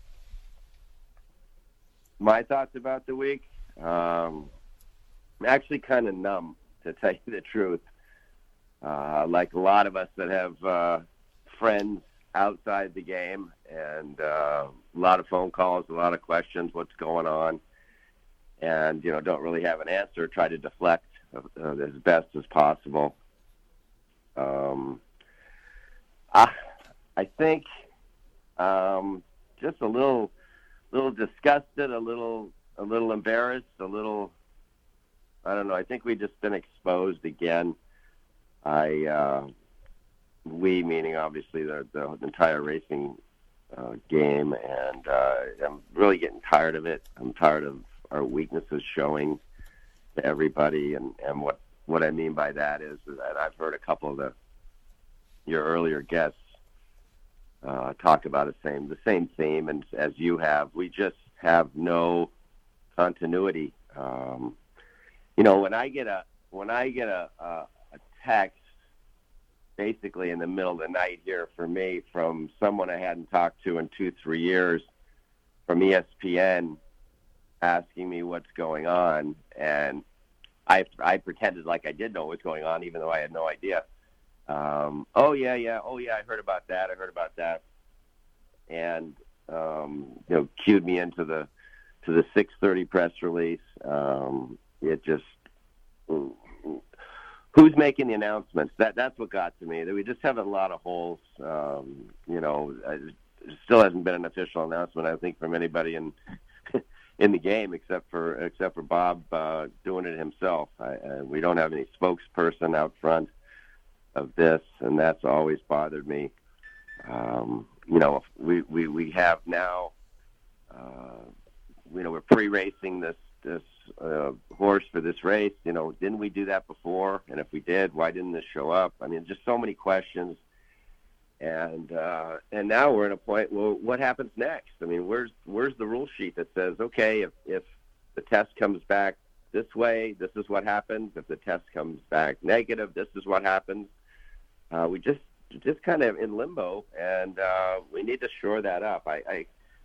My thoughts about the week? Um, I'm actually kind of numb, to tell you the truth. Uh, like a lot of us that have uh, friends outside the game, and uh, a lot of phone calls, a lot of questions, what's going on, and, you know, don't really have an answer, try to deflect uh, as best as possible. Um, I, I think um, just a little, little disgusted, a little, a little embarrassed, a little, I don't know. I think we've just been exposed again. I, uh, we meaning obviously the, the entire racing uh, game, and uh, I'm really getting tired of it. I'm tired of our weaknesses showing to everybody, and, and what, what I mean by that is, is that I've heard a couple of the your earlier guests uh, talk about the same the same theme, and as you have, we just have no continuity. Um, you know, when I get a when I get a, a, a text, basically in the middle of the night here for me, from someone I hadn't talked to in two three years, from E S P N, asking me what's going on, and I I pretended like I did know what's going on, even though I had no idea. Um, oh yeah, yeah, oh yeah, I heard about that. I heard about that, and um, you know, cued me into the to the six thirty press release. Um, it just who's making the announcements? That that's what got to me. That we just have a lot of holes. Um, you know, it still hasn't been an official announcement, I think, from anybody in in the game except for except for Bob uh, doing it himself. I, uh, we don't have any spokesperson out front of this, and that's always bothered me. Um, you know, we, we, we have now, uh, you know, we're pre-racing this this uh, horse for this race. You know, didn't we do that before? And if we did, why didn't this show up? I mean, just so many questions. And uh, and now we're at a point. Well, what happens next? I mean, where's where's the rule sheet that says, okay, if if the test comes back this way, this is what happens. If the test comes back negative, this is what happens. Uh, we just just kind of in limbo, and uh, we need to shore that up. I, I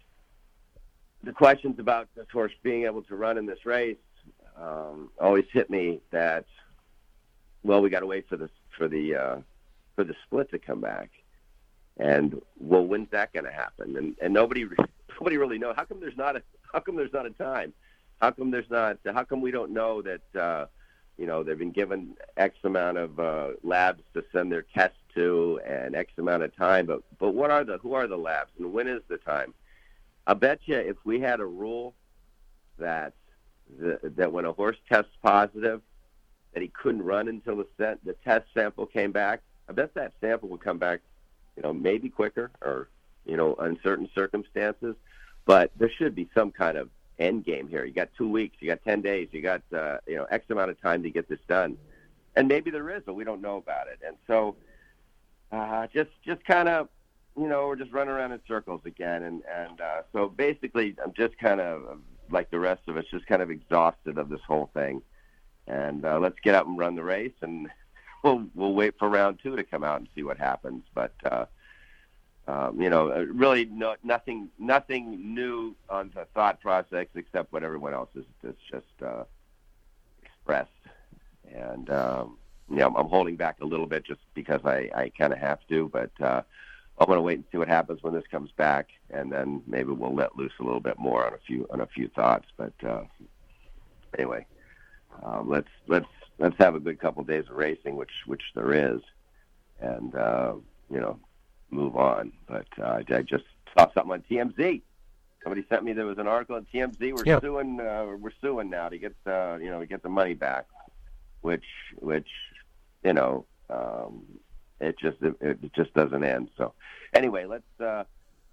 the questions about this horse being able to run in this race um, always hit me that, well, we got to wait for the for the uh, for the split to come back, and well, when's that going to happen? And and nobody nobody really knows. How come there's not a how come there's not a time? How come there's not? How come we don't know that? Uh, You know, they've been given X amount of uh, labs to send their tests to, and X amount of time. But but what are the who are the labs, and when is the time? I bet you if we had a rule that the, that when a horse tests positive, that he couldn't run until the set, the test sample came back, I bet that sample would come back, you know, maybe quicker, or you know, in certain circumstances. But there should be some kind of end game here. You got two weeks, you got ten days, you got uh, you know X amount of time to get this done, and maybe there is, but we don't know about it. And so, uh, just just kind of, you know, we're just running around in circles again. And and uh, so basically, I'm just kind of like the rest of us, just kind of exhausted of this whole thing. And uh, let's get out and run the race, and we'll we'll wait for round two to come out and see what happens. But uh, Um, you know, really no, nothing nothing new on the thought process except what everyone else has, has just uh, expressed. And, um, you know, I'm holding back a little bit just because I, I kind of have to. But uh, I'm going to wait and see what happens when this comes back, and then maybe we'll let loose a little bit more on a few on a few thoughts. But uh, anyway, um, let's let's let's have a good couple of days of racing, which which there is, and uh, you know, move on. But uh, I just saw something on T M Z. Somebody sent me there was an article on T M Z. We're yeah. suing. Uh, we're suing now to get uh, you know to get the money back, which which you know um, it just it, it just doesn't end. So anyway, let's uh,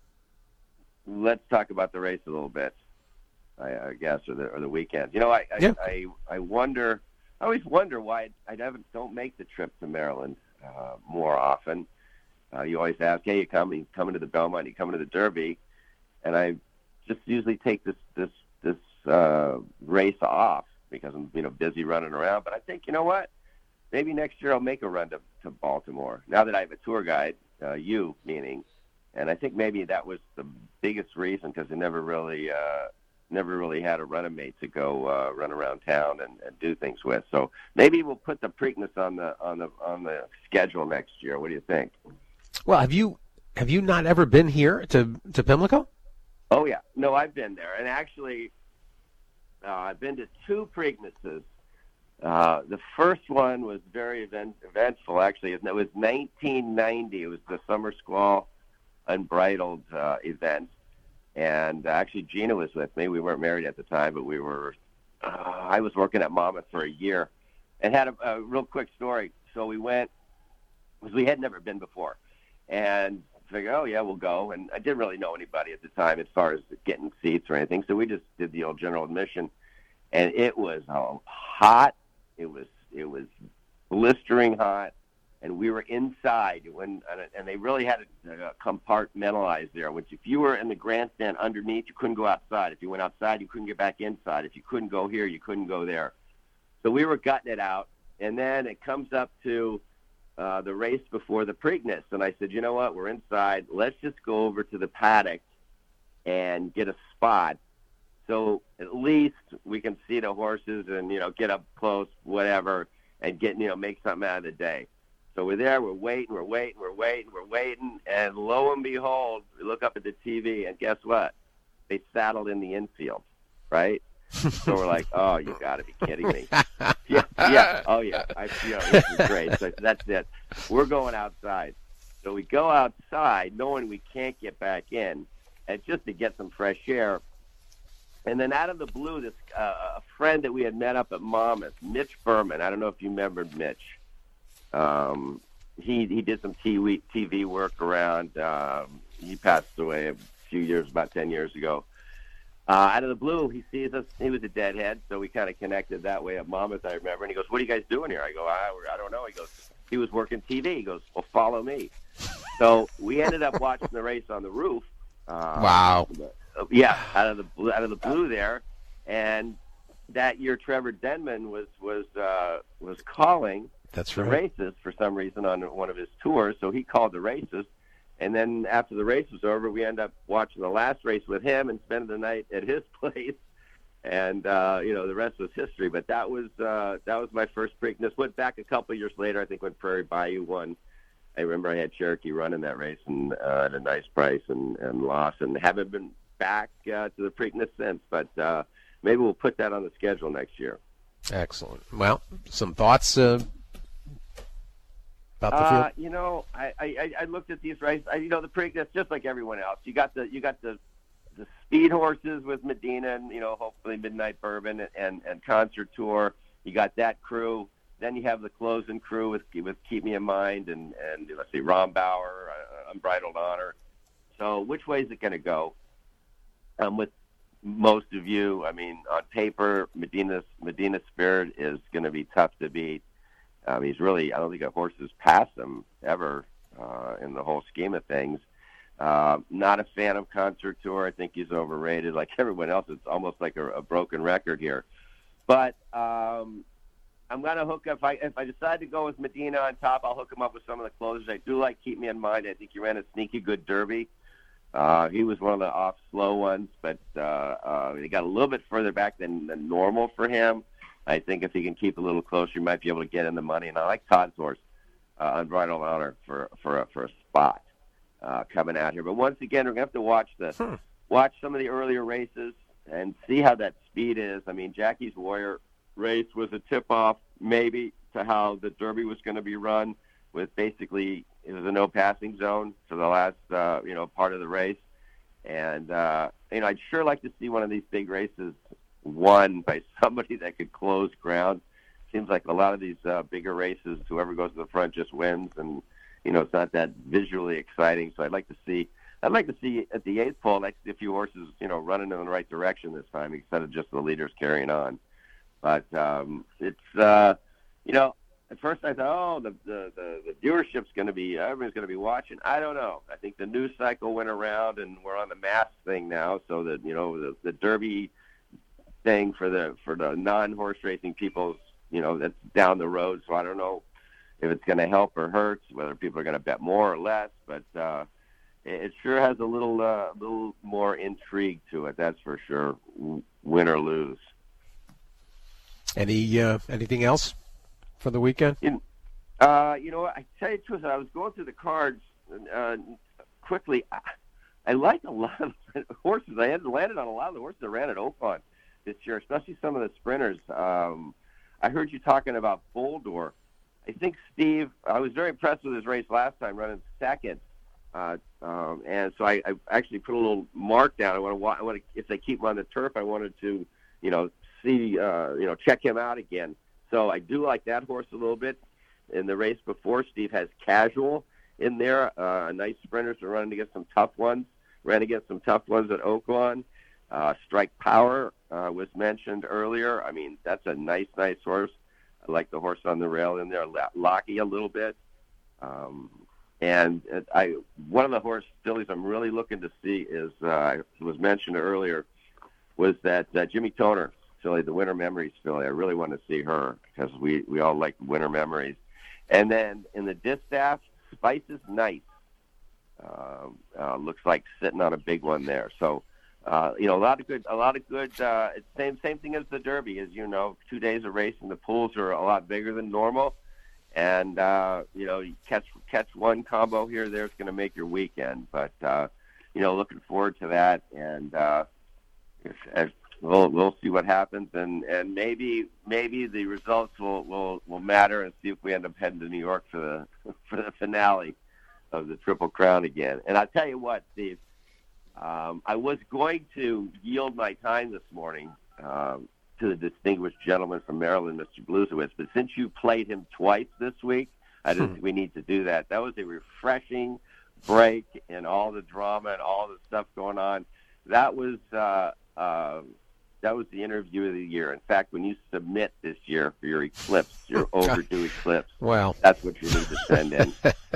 let's talk about the race a little bit. I, I guess or the or the weekend. You know, I I, yeah. I I wonder. I always wonder why I haven't don't make the trip to Maryland uh, more often. Uh, you always ask, hey, you come you coming to the Belmont, you coming to the Derby, and I just usually take this this this uh, race off because I'm you know busy running around. But I think you know what, maybe next year I'll make a run to, to Baltimore now that I have a tour guide, uh, you meaning, and I think maybe that was the biggest reason because I never really uh, never really had a running mate to go uh, run around town and, and do things with. So maybe we'll put the Preakness on the on the on the schedule next year. What do you think? Well, have you have you not ever been here to to Pimlico? Oh, yeah. No, I've been there. And actually, uh, I've been to two Preaknesses. Uh, the first one was very event- eventful, actually. It was nineteen ninety. It was the Summer Squall Unbridled uh, event. And uh, actually, Gina was with me. We weren't married at the time, but we were uh, – I was working at Monmouth for a year and had a, a real quick story. So we went – because we had never been before. And figure, oh, yeah, we'll go. And I didn't really know anybody at the time as far as getting seats or anything, so we just did the old general admission. And it was uh, hot. It was it was blistering hot. And we were inside, when and they really had it uh, compartmentalized there, which if you were in the grandstand underneath, you couldn't go outside. If you went outside, you couldn't get back inside. If you couldn't go here, you couldn't go there. So we were gutting it out. And then it comes up to Uh, the race before the Preakness, and I said, you know what, we're inside. Let's just go over to the paddock and get a spot, so at least we can see the horses and you know get up close, whatever, and get you know make something out of the day. So we're there, we're waiting, we're waiting, we're waiting, we're waiting, and lo and behold, we look up at the T V, and guess what? They saddled in the infield, right? So we're like, oh, you got to be kidding me. Yeah, yeah, oh, yeah. I, you know, this is great. So that's it. We're going outside. So we go outside knowing we can't get back in, and just to get some fresh air. And then out of the blue, this uh, a friend that we had met up at Monmouth, Mitch Berman. I don't know if you remember Mitch. Um, he he did some T V, T V work around. Um, he passed away a few years, about ten years ago. Uh, out of the blue, he sees us. He was a deadhead, so we kind of connected that way at Monmouth, I remember. And he goes, what are you guys doing here? I go, I, I don't know. He goes, he was working T V. He goes, well, follow me. So we ended up watching the race on the roof. Uh, wow. Yeah, out of the blue, out of the blue there. And that year, Trevor Denman was was uh, was calling That's the right. races for some reason on one of his tours. So he called the races. And then after the race was over, we ended up watching the last race with him and spending the night at his place. And, uh, you know, the rest was history. But that was uh, that was my first Preakness. Went back a couple of years later, I think, when Prairie Bayou won. I remember I had Cherokee running that race and uh, at a nice price and, and lost. And haven't been back uh, to the Preakness since. But uh, maybe we'll put that on the schedule next year. Excellent. Well, some thoughts uh, about the field? Uh, you know, I, I, I looked at these races. I, you know, the Preakness, just like everyone else. You got the you got the the speed horses with Medina and, you know, hopefully Midnight Bourbon and, and Concert Tour. You got that crew. Then you have the closing crew with with Keep Me in Mind and, and let's see, Rombauer, uh, Unbridled Honor. So which way is it going to go? Um, with most of you, I mean, on paper, Medina's Medina Spirit is going to be tough to beat. Um, he's really, I don't think a horse has passed him ever uh, in the whole scheme of things. Uh, not a fan of Concert Tour. I think he's overrated. Like everyone else, it's almost like a, a broken record here. But um, I'm going to hook up. If I, if I decide to go with Medina on top, I'll hook him up with some of the closers. I do like Keep Me in Mind. I think he ran a sneaky good Derby. Uh, he was one of the off slow ones, but uh, uh, he got a little bit further back than, than normal for him. I think if he can keep a little closer, he might be able to get in the money. And I like Todd's horse, uh, Unbridled Honor, for for a, for a spot. uh, coming out here. But once again, we're going to have to watch the Hmm. watch some of the earlier races and see how that speed is. I mean, Jackie's Warrior race was a tip-off maybe to how the Derby was going to be run, with basically it was a no passing zone for the last uh, you know part of the race. And uh, you know, I'd sure like to see one of these big races won by somebody that could close ground. Seems like a lot of these uh, bigger races, whoever goes to the front just wins, and you know it's not that visually exciting. So I'd like to see, I'd like to see at the eighth pole, like a few horses, you know, running in the right direction this time instead of just the leaders carrying on. But um, it's, uh, you know, at first I thought, oh, the the the, the viewership's going to be, everyone's going to be watching. I don't know. I think the news cycle went around, and we're on the mass thing now, so that you know the, the Derby thing for the for the non-horse racing people's, you know, that's down the road. So I don't know if it's going to help or hurt, whether people are going to bet more or less. But uh, it, it sure has a little uh, little more intrigue to it. That's for sure. Win or lose. Any uh, anything else for the weekend? In, uh, you know, I tell you the truth, I was going through the cards uh, quickly. I, I like a lot of horses. I had landed on a lot of the horses that ran at Oakland this year, especially some of the sprinters. Um, I heard you talking about Boldor. I think Steve, I was very impressed with his race last time, running second. Uh, um, and so I, I actually put a little mark down. I want to, I want to, if they keep him on the turf, I wanted to, you know, see, uh, you know, check him out again. So I do like that horse a little bit. In the race before, Steve has Casual in there, uh, a nice sprinter, so running against some tough ones. Ran against some tough ones at Oaklawn. Uh, Strike Power uh, was mentioned earlier. I mean, that's a nice, nice horse. I like the horse on the rail in there, Locky a little bit. Um, and I, one of the horse fillies I'm really looking to see is, uh, was mentioned earlier, was that uh, Jimmy Toner filly, the Winter Memories filly. I really want to see her because we, we all like Winter Memories. And then in the distaff, Spice is Nice. Uh, uh, looks like sitting on a big one there. So, uh, you know, a lot of good, a lot of good. Uh, it's same same thing as the Derby, as you know. Two days of racing, the pools are a lot bigger than normal, and uh, you know, you catch catch one combo here or there, it's going to make your weekend. But uh, you know, looking forward to that, and uh, if, if we'll we'll see what happens, and, and maybe maybe the results will, will, will matter, and see if we end up heading to New York for the for the finale of the Triple Crown again. And I'll tell you what, Steve, um, I was going to yield my time this morning um, to the distinguished gentleman from Maryland, Mister Bluesowitz, but since you played him twice this week, I just think we need to do that. That was a refreshing break in all the drama and all the stuff going on. That was uh, uh, that was the interview of the year. In fact, when you submit this year for your eclipse, your overdue eclipse, well, that's what you need to send in.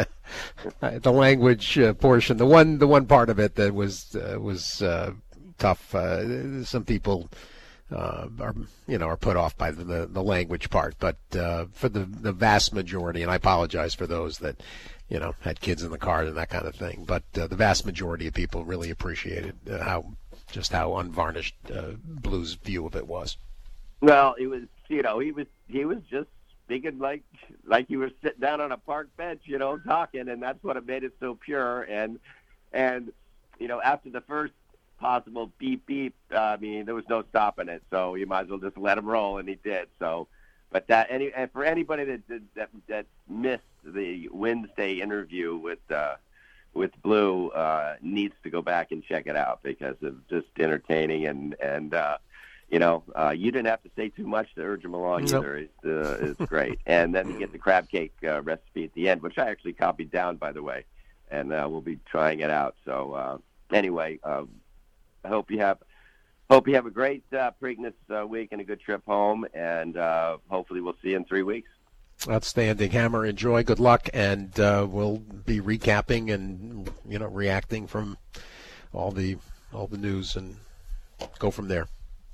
The language uh, portion, the one, the one part of it that was uh, was uh, tough. Uh, some people uh, are, you know, are put off by the the, the language part, but uh, for the the vast majority, and I apologize for those that, you know, had kids in the car and that kind of thing, but uh, the vast majority of people really appreciated uh, how just how unvarnished uh, Blue's view of it was. Well, it was, you know, he was he was just speaking like like he was sitting down on a park bench, you know, talking, and that's what it made it so pure. And and you know, after the first possible beep beep, uh, I mean, there was no stopping it. So you might as well just let him roll, and he did. So, but that any and for anybody that that that missed the Wednesday interview with uh, with Blue, uh, needs to go back and check it out because it's just entertaining and and. Uh, You know, uh, you didn't have to say too much to urge him along nope. either. It's, uh, it's great. And then you get the crab cake uh, recipe at the end, which I actually copied down, by the way, and uh, we'll be trying it out. So uh, anyway, uh, I hope you have hope you have a great uh, Preakness uh, week and a good trip home, and uh, hopefully we'll see you in three weeks. Outstanding. Hammer, enjoy. Good luck, and uh, we'll be recapping and, you know, reacting from all the all the news and go from there.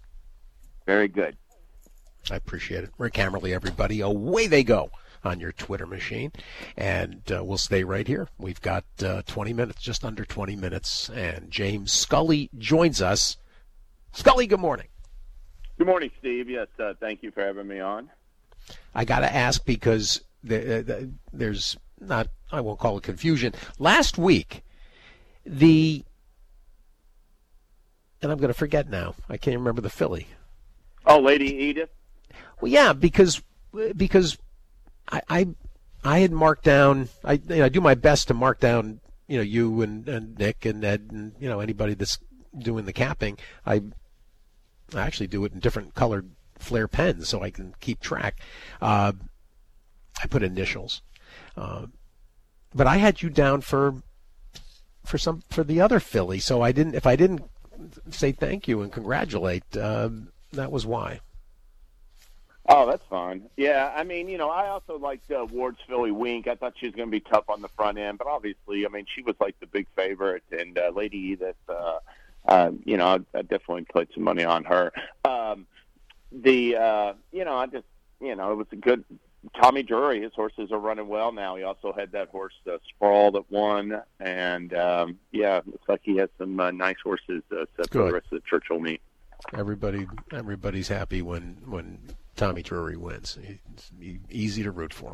Very good. I appreciate it. Rick Hammerly, everybody. Away they go on your Twitter machine. And uh, we'll stay right here. We've got uh, twenty minutes, just under twenty minutes. And James Scully joins us. Scully, good morning. Good morning, Steve. Yes, uh, thank you for having me on. I got to ask because the, the, there's not, I won't call it confusion. Last week, The and I'm going to forget now. I can't remember the filly. Oh, Lady Edith. Well, yeah, because because I I, I had marked down. I you know, I do my best to mark down. You know, you and, and Nick and Ed and you know anybody that's doing the capping. I I actually do it in different colored Flair pens so I can keep track. Uh, I put initials, uh, but I had you down for for some for the other filly. So I didn't. If I didn't say thank you and congratulate, uh, that was why. Oh, that's fine. Yeah, I mean, you know, I also liked uh, Ward's filly Wink. I thought she was going to be tough on the front end, but obviously, I mean, she was like the big favorite, and uh, Lady Edith. Uh, uh, you know, I, I definitely put some money on her. Um, the uh, you know, I just you know, it was a good. Tommy Drury, his horses are running well now. He also had that horse, uh, Sprawl, that won. And, um, yeah, looks like he has some uh, nice horses uh, set for the rest of the Churchill meet. Everybody, everybody's happy when, when Tommy Drury wins. It's easy to root for him.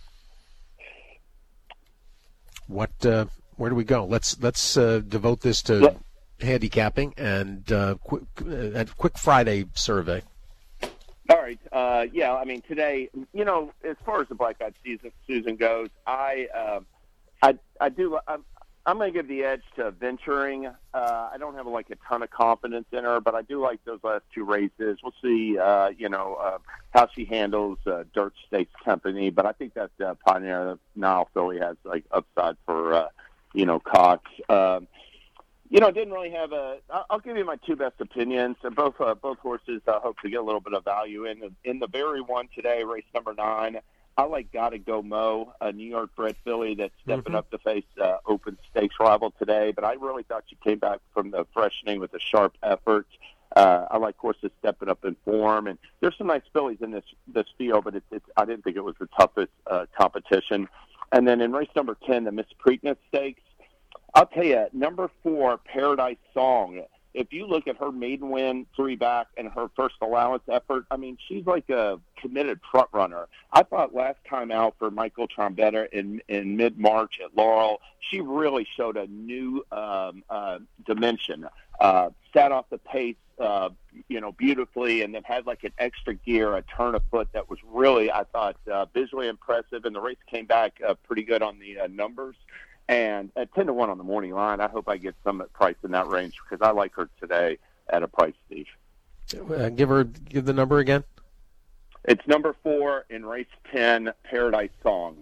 What, uh, where do we go? Let's let's uh, devote this to yeah. handicapping and uh, quick, uh, a quick Friday survey. All right. Uh, yeah, I mean, today, you know, as far as the Black Eyed Susan, Susan goes, I, uh, I, I do. I'm, I'm going to give the edge to Venturing. Uh, I don't have like a ton of confidence in her, but I do like those last two races. We'll see, uh, you know, uh, how she handles uh, Dirt Stakes Company. But I think that uh, Pioneer Nile filly has like upside for, uh, you know, Cox. Um, You know, didn't really have a. I'll give you my two best opinions. Both uh, both horses I uh, hope to get a little bit of value in. In the Berry one today, race number nine, I like Gotta Go Mo, a New York bred filly that's stepping mm-hmm. up to face uh, Open Stakes rival today. But I really thought she came back from the freshening with a sharp effort. Uh, I like horses stepping up in form, and there's some nice fillies in this this field, but it's, it's I didn't think it was the toughest uh, competition. And then in race number ten, the Miss Preakness Stakes. I'll tell you, number four, Paradise Song. If you look at her maiden win, three back, and her first allowance effort, I mean, she's like a committed front runner. I thought last time out for Michael Trombetta in in mid-March at Laurel, she really showed a new um, uh, dimension. Uh, sat off the pace, uh, you know, beautifully, and then had like an extra gear, a turn of foot that was really, I thought, uh, visually impressive. And the race came back uh, pretty good on the uh, numbers. And at ten to one on the morning line, I hope I get some at price in that range because I like her today at a price, Steve. Uh, give her give the number again. It's number four in race ten, Paradise Song.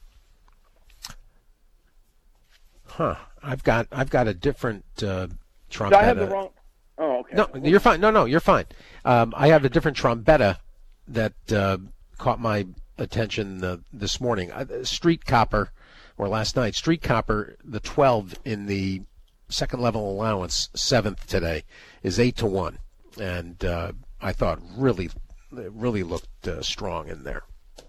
Huh. I've got I've got a different uh, Trombetta. Did I have the wrong? Oh, okay. No, you're fine. No, no, you're fine. Um, I have a different Trombetta that uh, caught my attention uh, this morning. Uh, Street Copper. Or last night, Street Copper, the twelve in the second level allowance, seventh today, is eight to one, and uh, I thought really, really looked uh, strong in there.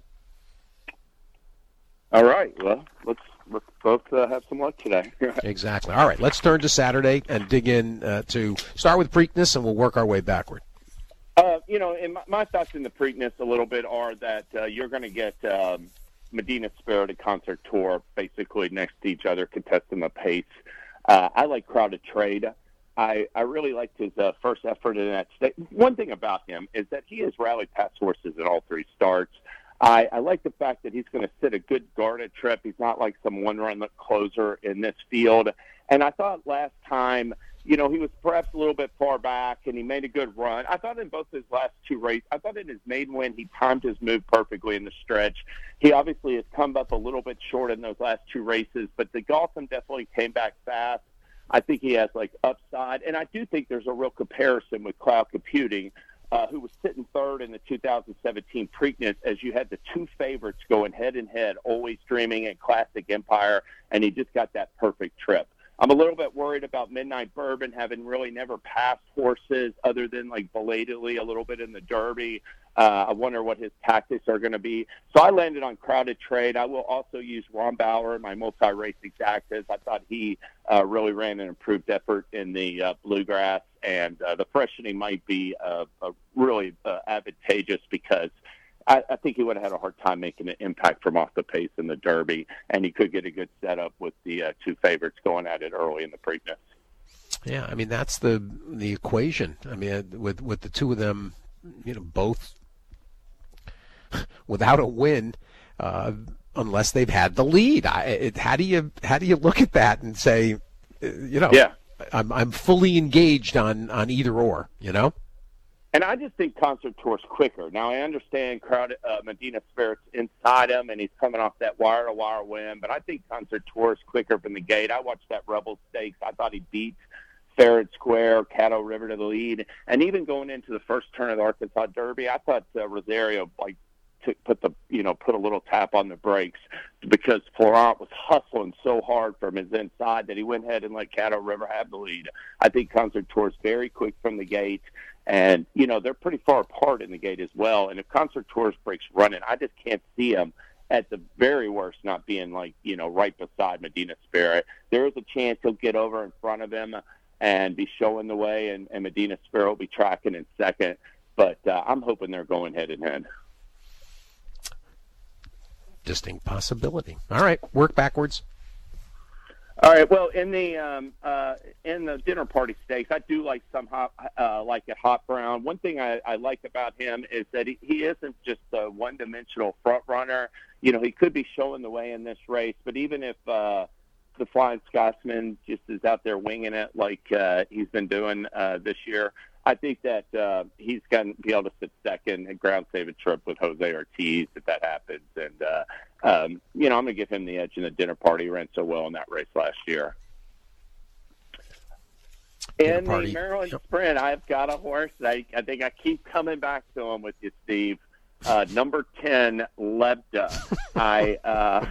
All right, well, let's let's both uh, have some luck today. Exactly. All right, let's turn to Saturday and dig in uh, to start with Preakness, and we'll work our way backward. Uh, you know, in my, my thoughts in the Preakness a little bit are that uh, you're going to get. Um, Medina Spirit and Concert Tour basically next to each other, contesting the pace. Uh, I like Crowded Trade. I, I really liked his uh, first effort in that state. One thing about him is that he has rallied past horses in all three starts. I, I like the fact that he's going to sit a good guarded trip. He's not like some one-run closer in this field. And I thought last time, you know, he was perhaps a little bit far back, and he made a good run. I thought in both his last two races, I thought in his maiden win, he timed his move perfectly in the stretch. He obviously has come up a little bit short in those last two races, but the Gotham definitely came back fast. I think he has, like, upside. And I do think there's a real comparison with Cloud Computing, uh, who was sitting third in the two thousand seventeen Preakness, as you had the two favorites going head-and-head, Always Dreaming and Classic Empire, and he just got that perfect trip. I'm a little bit worried about Midnight Bourbon having really never passed horses other than like belatedly a little bit in the Derby. Uh, I wonder what his tactics are going to be. So I landed on Crowded Trade. I will also use Ron Bauer in my multi-race exactas. I thought he uh, really ran an improved effort in the uh, Bluegrass, and uh, the freshening might be uh, uh, really uh, advantageous because I, I think he would have had a hard time making an impact from off the pace in the Derby, and he could get a good setup with the uh, two favorites going at it early in the Preakness. Yeah, I mean, that's the the equation. I mean, with with the two of them, you know, both without a win, uh, unless they've had the lead. I, it, how do you how do you look at that and say, you know, yeah. I'm I'm fully engaged on, on either or, you know? And I just think Concert Tour's quicker. Now, I understand crowd, uh, Medina Spirit's inside him, and he's coming off that wire-to-wire win, but I think Concert Tour's quicker from the gate. I watched that Rebel Stakes. I thought he beat Farrad Square, Caddo River to the lead. And even going into the first turn of the Arkansas Derby, I thought uh, Rosario, like, to put the you know put a little tap on the brakes because Florent was hustling so hard from his inside that he went ahead and let Caddo River have the lead. I think Concert Tour's very quick from the gate, and you know they're pretty far apart in the gate as well. And if Concert Tour's breaks running, I just can't see him at the very worst not being like you know right beside Medina Spirit. There is a chance he'll get over in front of him and be showing the way, and, and Medina Spirit will be tracking in second. But uh, I'm hoping they're going head in head. Distinct possibility. All right, work backwards. All right. Well, in the um, uh, in the dinner party stakes, I do like some hot, uh, like at Hot Brown. One thing I, I like about him is that he, he isn't just a one-dimensional front runner. You know, he could be showing the way in this race, but even if uh, the Flying Scotsman just is out there winging it like uh, he's been doing uh, this year, I think that uh, he's going to be able to sit second and ground save a trip with Jose Ortiz if that happens. And, uh, um, you know, I'm going to give him the edge in the dinner party. He ran so well in that race last year. Dinner in party. the Maryland Yep. Sprint, I've got a horse. I, I think I keep coming back to him with you, Steve. Uh, number ten, Lebda. I uh,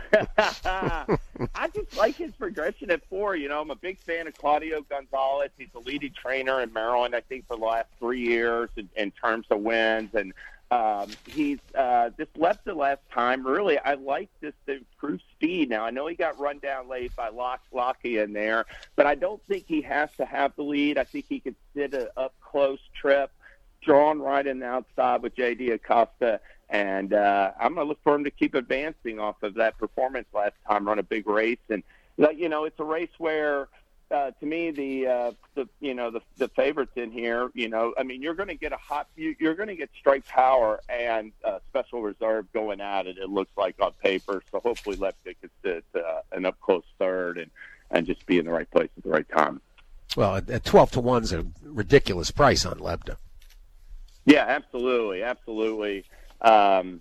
I just like his progression at four. You know, I'm a big fan of Claudio Gonzalez. He's the leading trainer in Maryland, I think, for the last three years in, in terms of wins. And um, he's uh, this Lebda last time. Really, I like this the improved speed. Now, I know he got run down late by Lock, Lockie in there, but I don't think he has to have the lead. I think he could sit a up close trip, drawn right in the outside with J D Acosta, and uh, I'm going to look for him to keep advancing off of that performance last time, run a big race. And, you know, it's a race where, uh, to me, the, uh, the you know, the, the favorites in here, you know, I mean, you're going to get a hot, you, you're going to get Strike Power and uh, Special Reserve going at it, it looks like on paper. So hopefully Leptic could sit uh, an up-close third and, and just be in the right place at the right time. Well, at, at twelve to one is a ridiculous price on Lebda. Yeah, absolutely, absolutely. Um,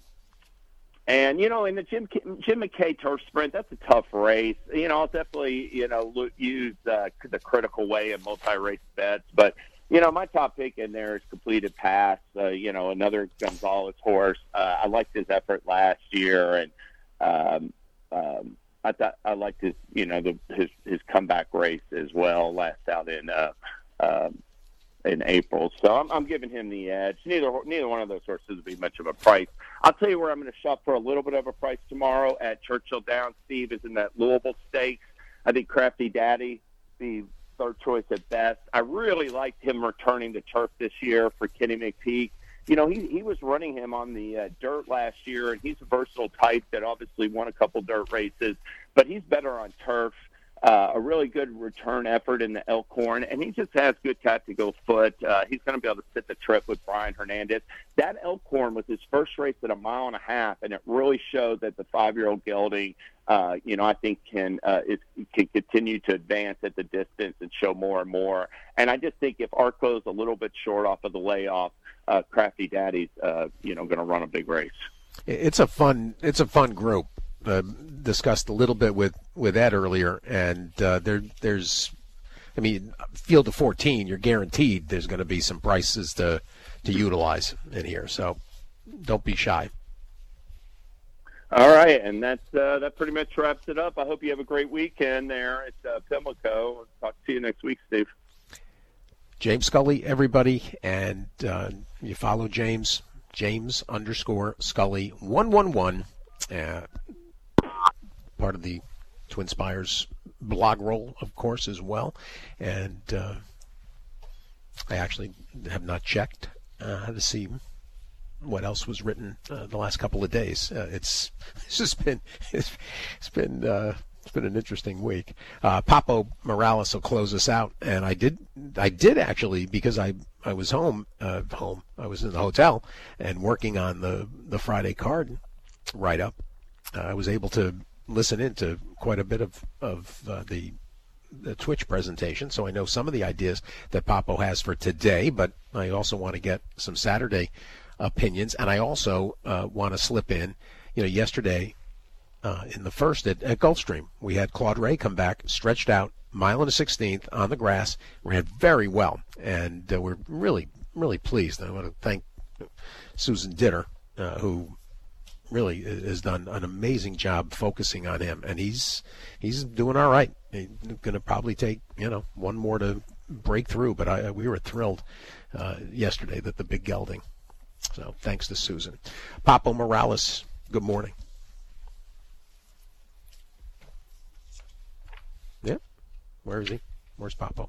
and, you know, in the Jim Jim McKay Turf Sprint, that's a tough race. You know, I'll definitely, you know, lo- use uh, the critical way in multi-race bets. But, you know, my top pick in there is Completed Pass, uh, you know, another Gonzalez horse. Uh, I liked his effort last year, and um, um, I thought I liked his, you know, the, his, his comeback race as well last out in uh, um, in April. So I'm, I'm giving him the edge. Neither neither one of those horses would be much of a price. I'll tell you where I'm going to shop for a little bit of a price tomorrow at Churchill Downs, Steve, is in that Louisville Stakes. I think Crafty Daddy, the third choice at best. I really liked him returning to turf this year for Kenny McPeak. You know, he he was running him on the uh, dirt last year, and he's a versatile type that obviously won a couple dirt races, but he's better on turf. Uh, a really good return effort in the Elkhorn, and he just has good tactical foot. Uh, he's going to be able to sit the trip with Brian Hernandez. That Elkhorn was his first race at a mile and a half, and it really showed that the five-year-old gelding, uh, you know, I think can uh, is, can continue to advance at the distance and show more and more. And I just think if Arco's a little bit short off of the layoff, uh, Crafty Daddy's, uh, you know, going to run a big race. It's a fun. It's a fun group. Uh, discussed a little bit with, with Ed earlier, and uh, there there's, I mean, field of fourteen, you're guaranteed there's going to be some prices to to utilize in here. So don't be shy. All right, and that's uh, that pretty much wraps it up. I hope you have a great weekend there at uh, Pimlico. Talk to you next week, Steve. James Scully, everybody, and uh, you follow James, James underscore Scully one one one. Uh, part of the Twin Spires blog roll, of course, as well. And uh, I actually have not checked uh, to see what else was written uh, the last couple of days. Uh, it's it's just been it's, it's been uh, it's been an interesting week. Uh, Papo Morales will close us out, and I did I did actually because I I was home uh, home I was in the hotel and working on the the Friday card write up. Uh, I was able to listen in to quite a bit of of uh, the the Twitch presentation, so I know some of the ideas that Papo has for today, but I also want to get some Saturday opinions, and I also uh, want to slip in, you know, yesterday uh, in the first at, at Gulfstream, we had Claude Ray come back, stretched out, mile and a sixteenth on the grass, ran very well, and uh, we're really, really pleased. I want to thank Susan Ditter, uh, who really has done an amazing job focusing on him, and he's he's doing all right. He's going to probably take, you know, one more to break through, but I, we were thrilled uh, yesterday that the big gelding. So thanks to Susan. Papo Morales, good morning. Yeah, where is he? Where's Papo?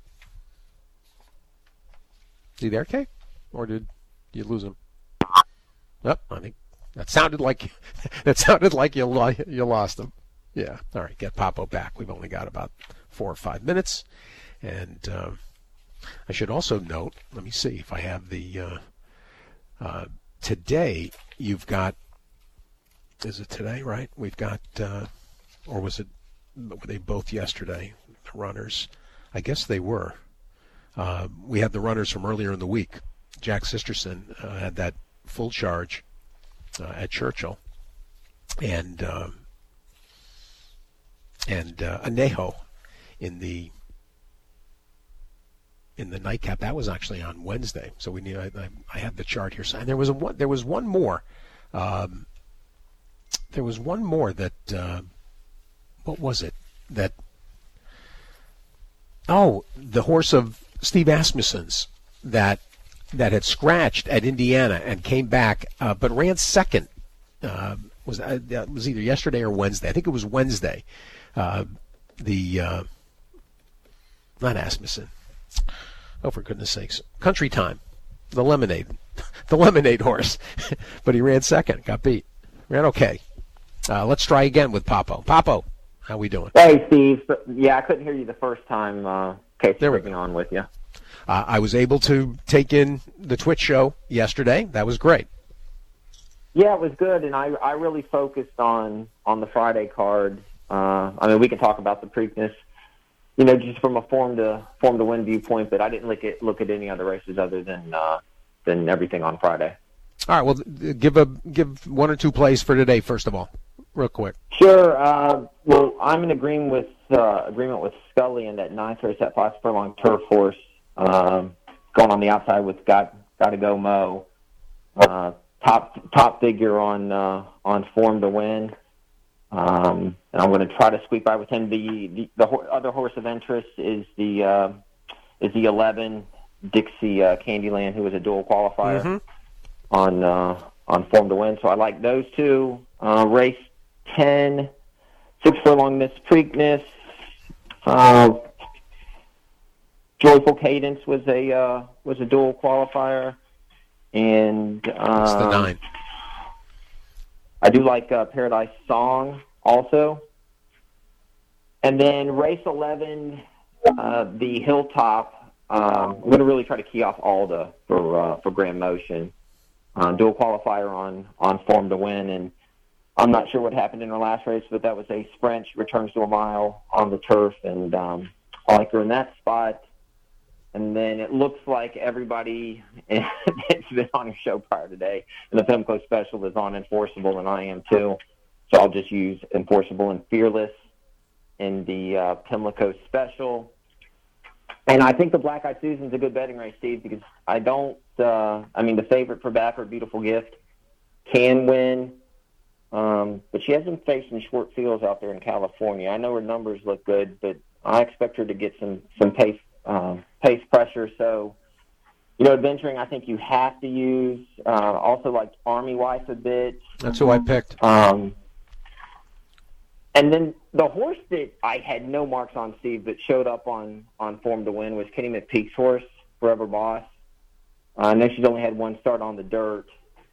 Is he there, Kay? Or did you lose him? Oh, I think that sounded like that sounded like you you lost him. Yeah. All right. Get Papo back. We've only got about four or five minutes, and uh, I should also note. Let me see if I have the uh, uh, today. You've got. Is it today? Right. We've got. Uh, or was it? Were they both yesterday? The runners. I guess they were. Uh, we had the runners from earlier in the week. Jack Sisterson uh, had that full charge uh, at Churchill, and uh, and uh, Anejo in the in the nightcap. That was actually on Wednesday. So we need. I, I, I had the chart here, and there was a one. There was one more. Um, there was one more that. Uh, what was it that? Oh, the horse of Steve Asmussen's that that had scratched at Indiana and came back, uh, but ran second. Uh, was uh, it was either yesterday or Wednesday? I think it was Wednesday. Uh, the uh, not Asmussen. Oh, for goodness sakes! Country Time, the Lemonade, the Lemonade horse. But he ran second, got beat. Ran okay. Uh, let's try again with Papo. Papo, how we doing? Hey, Steve. Yeah, I couldn't hear you the first time. Uh, Casey there we was go. On with you. Uh, I was able to take in the Twitch show yesterday. That was great. Yeah, it was good, and I I really focused on on the Friday card. Uh, I mean, we can talk about the Preakness, you know, just from a form to form to win viewpoint, but I didn't look at look at any other races other than uh, than everything on Friday. All right. Well, give a give one or two plays for today, first of all, real quick. Sure. Uh, well, I'm in agreement with uh, agreement with Scully in that ninth race, that five furlong turf horse. Um, going on the outside with got got to go Mo, uh, top top figure on uh, on form to win, um, and I'm going to try to squeak by with him. The the, the ho- other horse of interest is the uh, is the eleven Dixie uh, Candyland, who was a dual qualifier mm-hmm. on uh, on form to win. So I like those two. Uh, race ten, six furlong Miss Preakness. Uh, Joyful Cadence was a uh, was a dual qualifier, and uh, That's the nine. I do like uh, Paradise Song also, and then race eleven, uh, the Hilltop. Um, I'm going to really try to key off Alda for uh, for Grand Motion, uh, dual qualifier on on form to win, and I'm not sure what happened in her last race, but that was a sprint. She returns to a mile on the turf, and um, I like her in that spot. And then it looks like everybody that's been on your show prior today, and the Pimco special is on Enforceable, and I am too. So I'll just use Enforceable and Fearless in the uh, Pimlico special. And I think the Black Eyed Susan's a good betting race, Steve, because I don't, uh, I mean, the favorite for Backer, Beautiful Gift, can win, um, but she hasn't faced some short fields out there in California. I know her numbers look good, but I expect her to get some, some pace Um, pace pressure. So, you know, adventuring, I think you have to use. Uh, also, like Army Wife a bit. That's who I picked. Um, and then the horse that I had no marks on, Steve, but showed up on, on form to win was Kenny McPeak's horse, Forever Boss. Uh, I know she's only had one start on the dirt,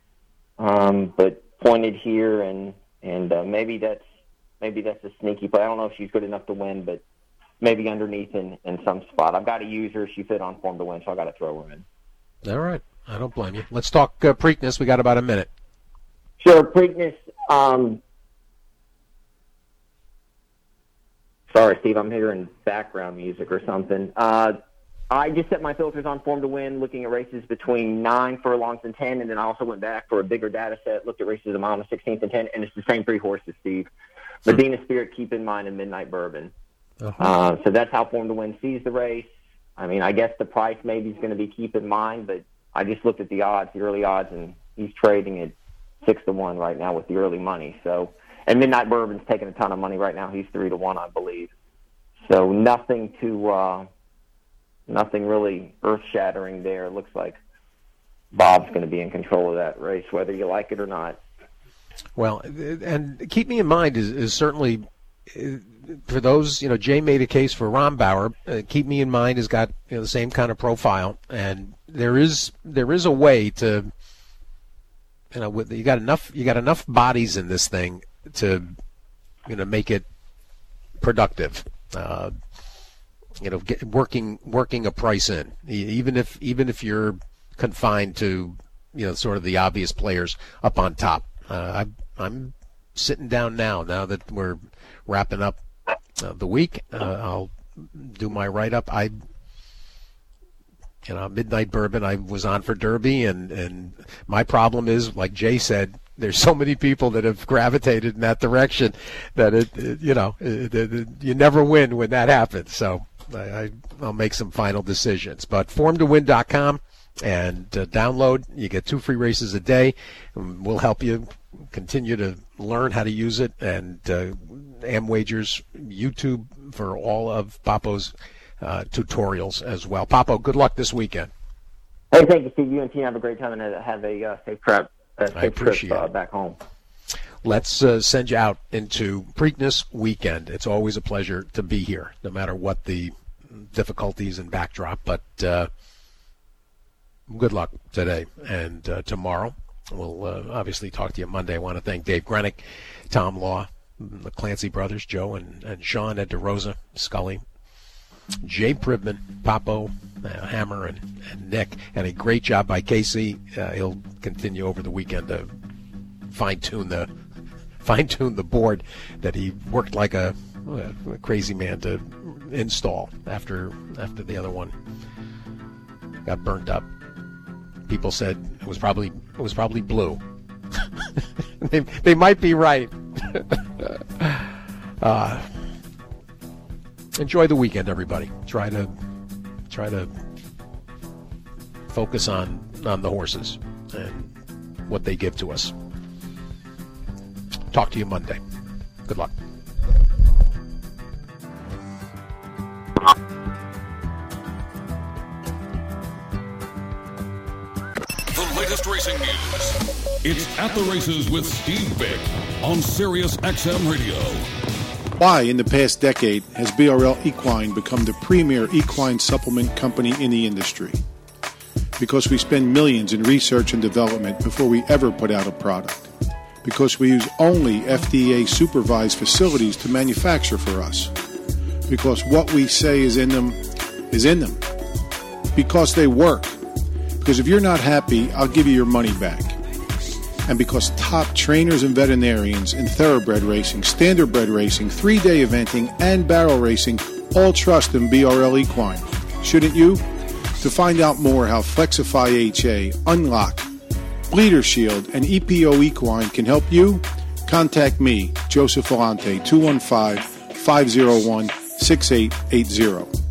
um, but pointed here, and and uh, maybe that's maybe that's a sneaky play. I don't know if she's good enough to win, but maybe underneath in, in some spot. I've got to use her. She fit on form to win, so I got to throw her in. All right. I don't blame you. Let's talk uh, Preakness. We got about a minute. Sure. Preakness. Um, sorry, Steve. I'm hearing background music or something. Uh, I just set my filters on form to win, looking at races between nine furlongs and ten, and then I also went back for a bigger data set, looked at races a mile and sixteenth and ten, and it's the same three horses, Steve. Medina Spirit, Keep in Mind, and Midnight Bourbon. Uh-huh. Uh, so that's how Form to Win sees the race. I mean, I guess the price maybe is going to be Keep in Mind, but I just looked at the odds, the early odds, and he's trading at six to one right now with the early money. So, and Midnight Bourbon's taking a ton of money right now. He's three to one, I believe. So nothing to, uh, nothing really earth-shattering there. It looks like Bob's going to be in control of that race, whether you like it or not. Well, and Keep Me in Mind is, is certainly. For those, you know, Jay made a case for Rombauer. Uh, Keep Me in Mind has got, you know, the same kind of profile, and there is there is a way to, you know, with, you got enough you got enough bodies in this thing to, you know, make it productive. Uh, you know, get, working working a price in, even if even if you're confined to, you know, sort of the obvious players up on top. Uh, I, I'm sitting down now. Now that we're wrapping up uh, the week, uh, I'll do my write-up. I, you know, Midnight Bourbon, I was on for Derby, and, and my problem is, like Jay said, there's so many people that have gravitated in that direction that, it, it you know, it, it, it, you never win when that happens. So I, I, I'll make some final decisions. But form to win dot com and uh, download. You get two free races a day. We'll help you continue to learn how to use it, and uh, AmWagers YouTube for all of Papo's uh, tutorials as well. Papo, good luck this weekend. Hey, thank you, Steve. You and team have a great time, and have a uh, safe trip, uh, safe I appreciate trip uh, it. back home. Let's uh, send you out into Preakness weekend. It's always a pleasure to be here, no matter what the difficulties and backdrop. But uh, good luck today and uh, tomorrow. We'll uh, obviously talk to you Monday. I want to thank Dave Grenick, Tom Law, the Clancy brothers, Joe and, and Sean, Ed DeRosa, Scully, Jay Pribman, Papo, uh, Hammer, and, and Nick. And a great job by Casey. Uh, he'll continue over the weekend to fine-tune the fine-tune the board that he worked like a, a crazy man to install after after the other one got burnt up. People said it was probably it was probably blue. they they might be right. uh, enjoy the weekend, everybody. Try to try to focus on on the horses and what they give to us. Talk to you Monday. Good luck. Latest racing news. It's At the Races with Steve Bick on Sirius X M Radio. Why, in the past decade, has B R L Equine become the premier equine supplement company in the industry? Because we spend millions in research and development before we ever put out a product. Because we use only F D A-supervised facilities to manufacture for us. Because what we say is in them is in them. Because they work. Because if you're not happy, I'll give you your money back. And because top trainers and veterinarians in thoroughbred racing, standardbred racing, three-day eventing, and barrel racing all trust in B R L Equine. Shouldn't you? To find out more how Flexify H A, Unlock, Bleeder Shield, and E P O Equine can help you, contact me, Joseph Volante, two one five, five oh one, six eight eight zero.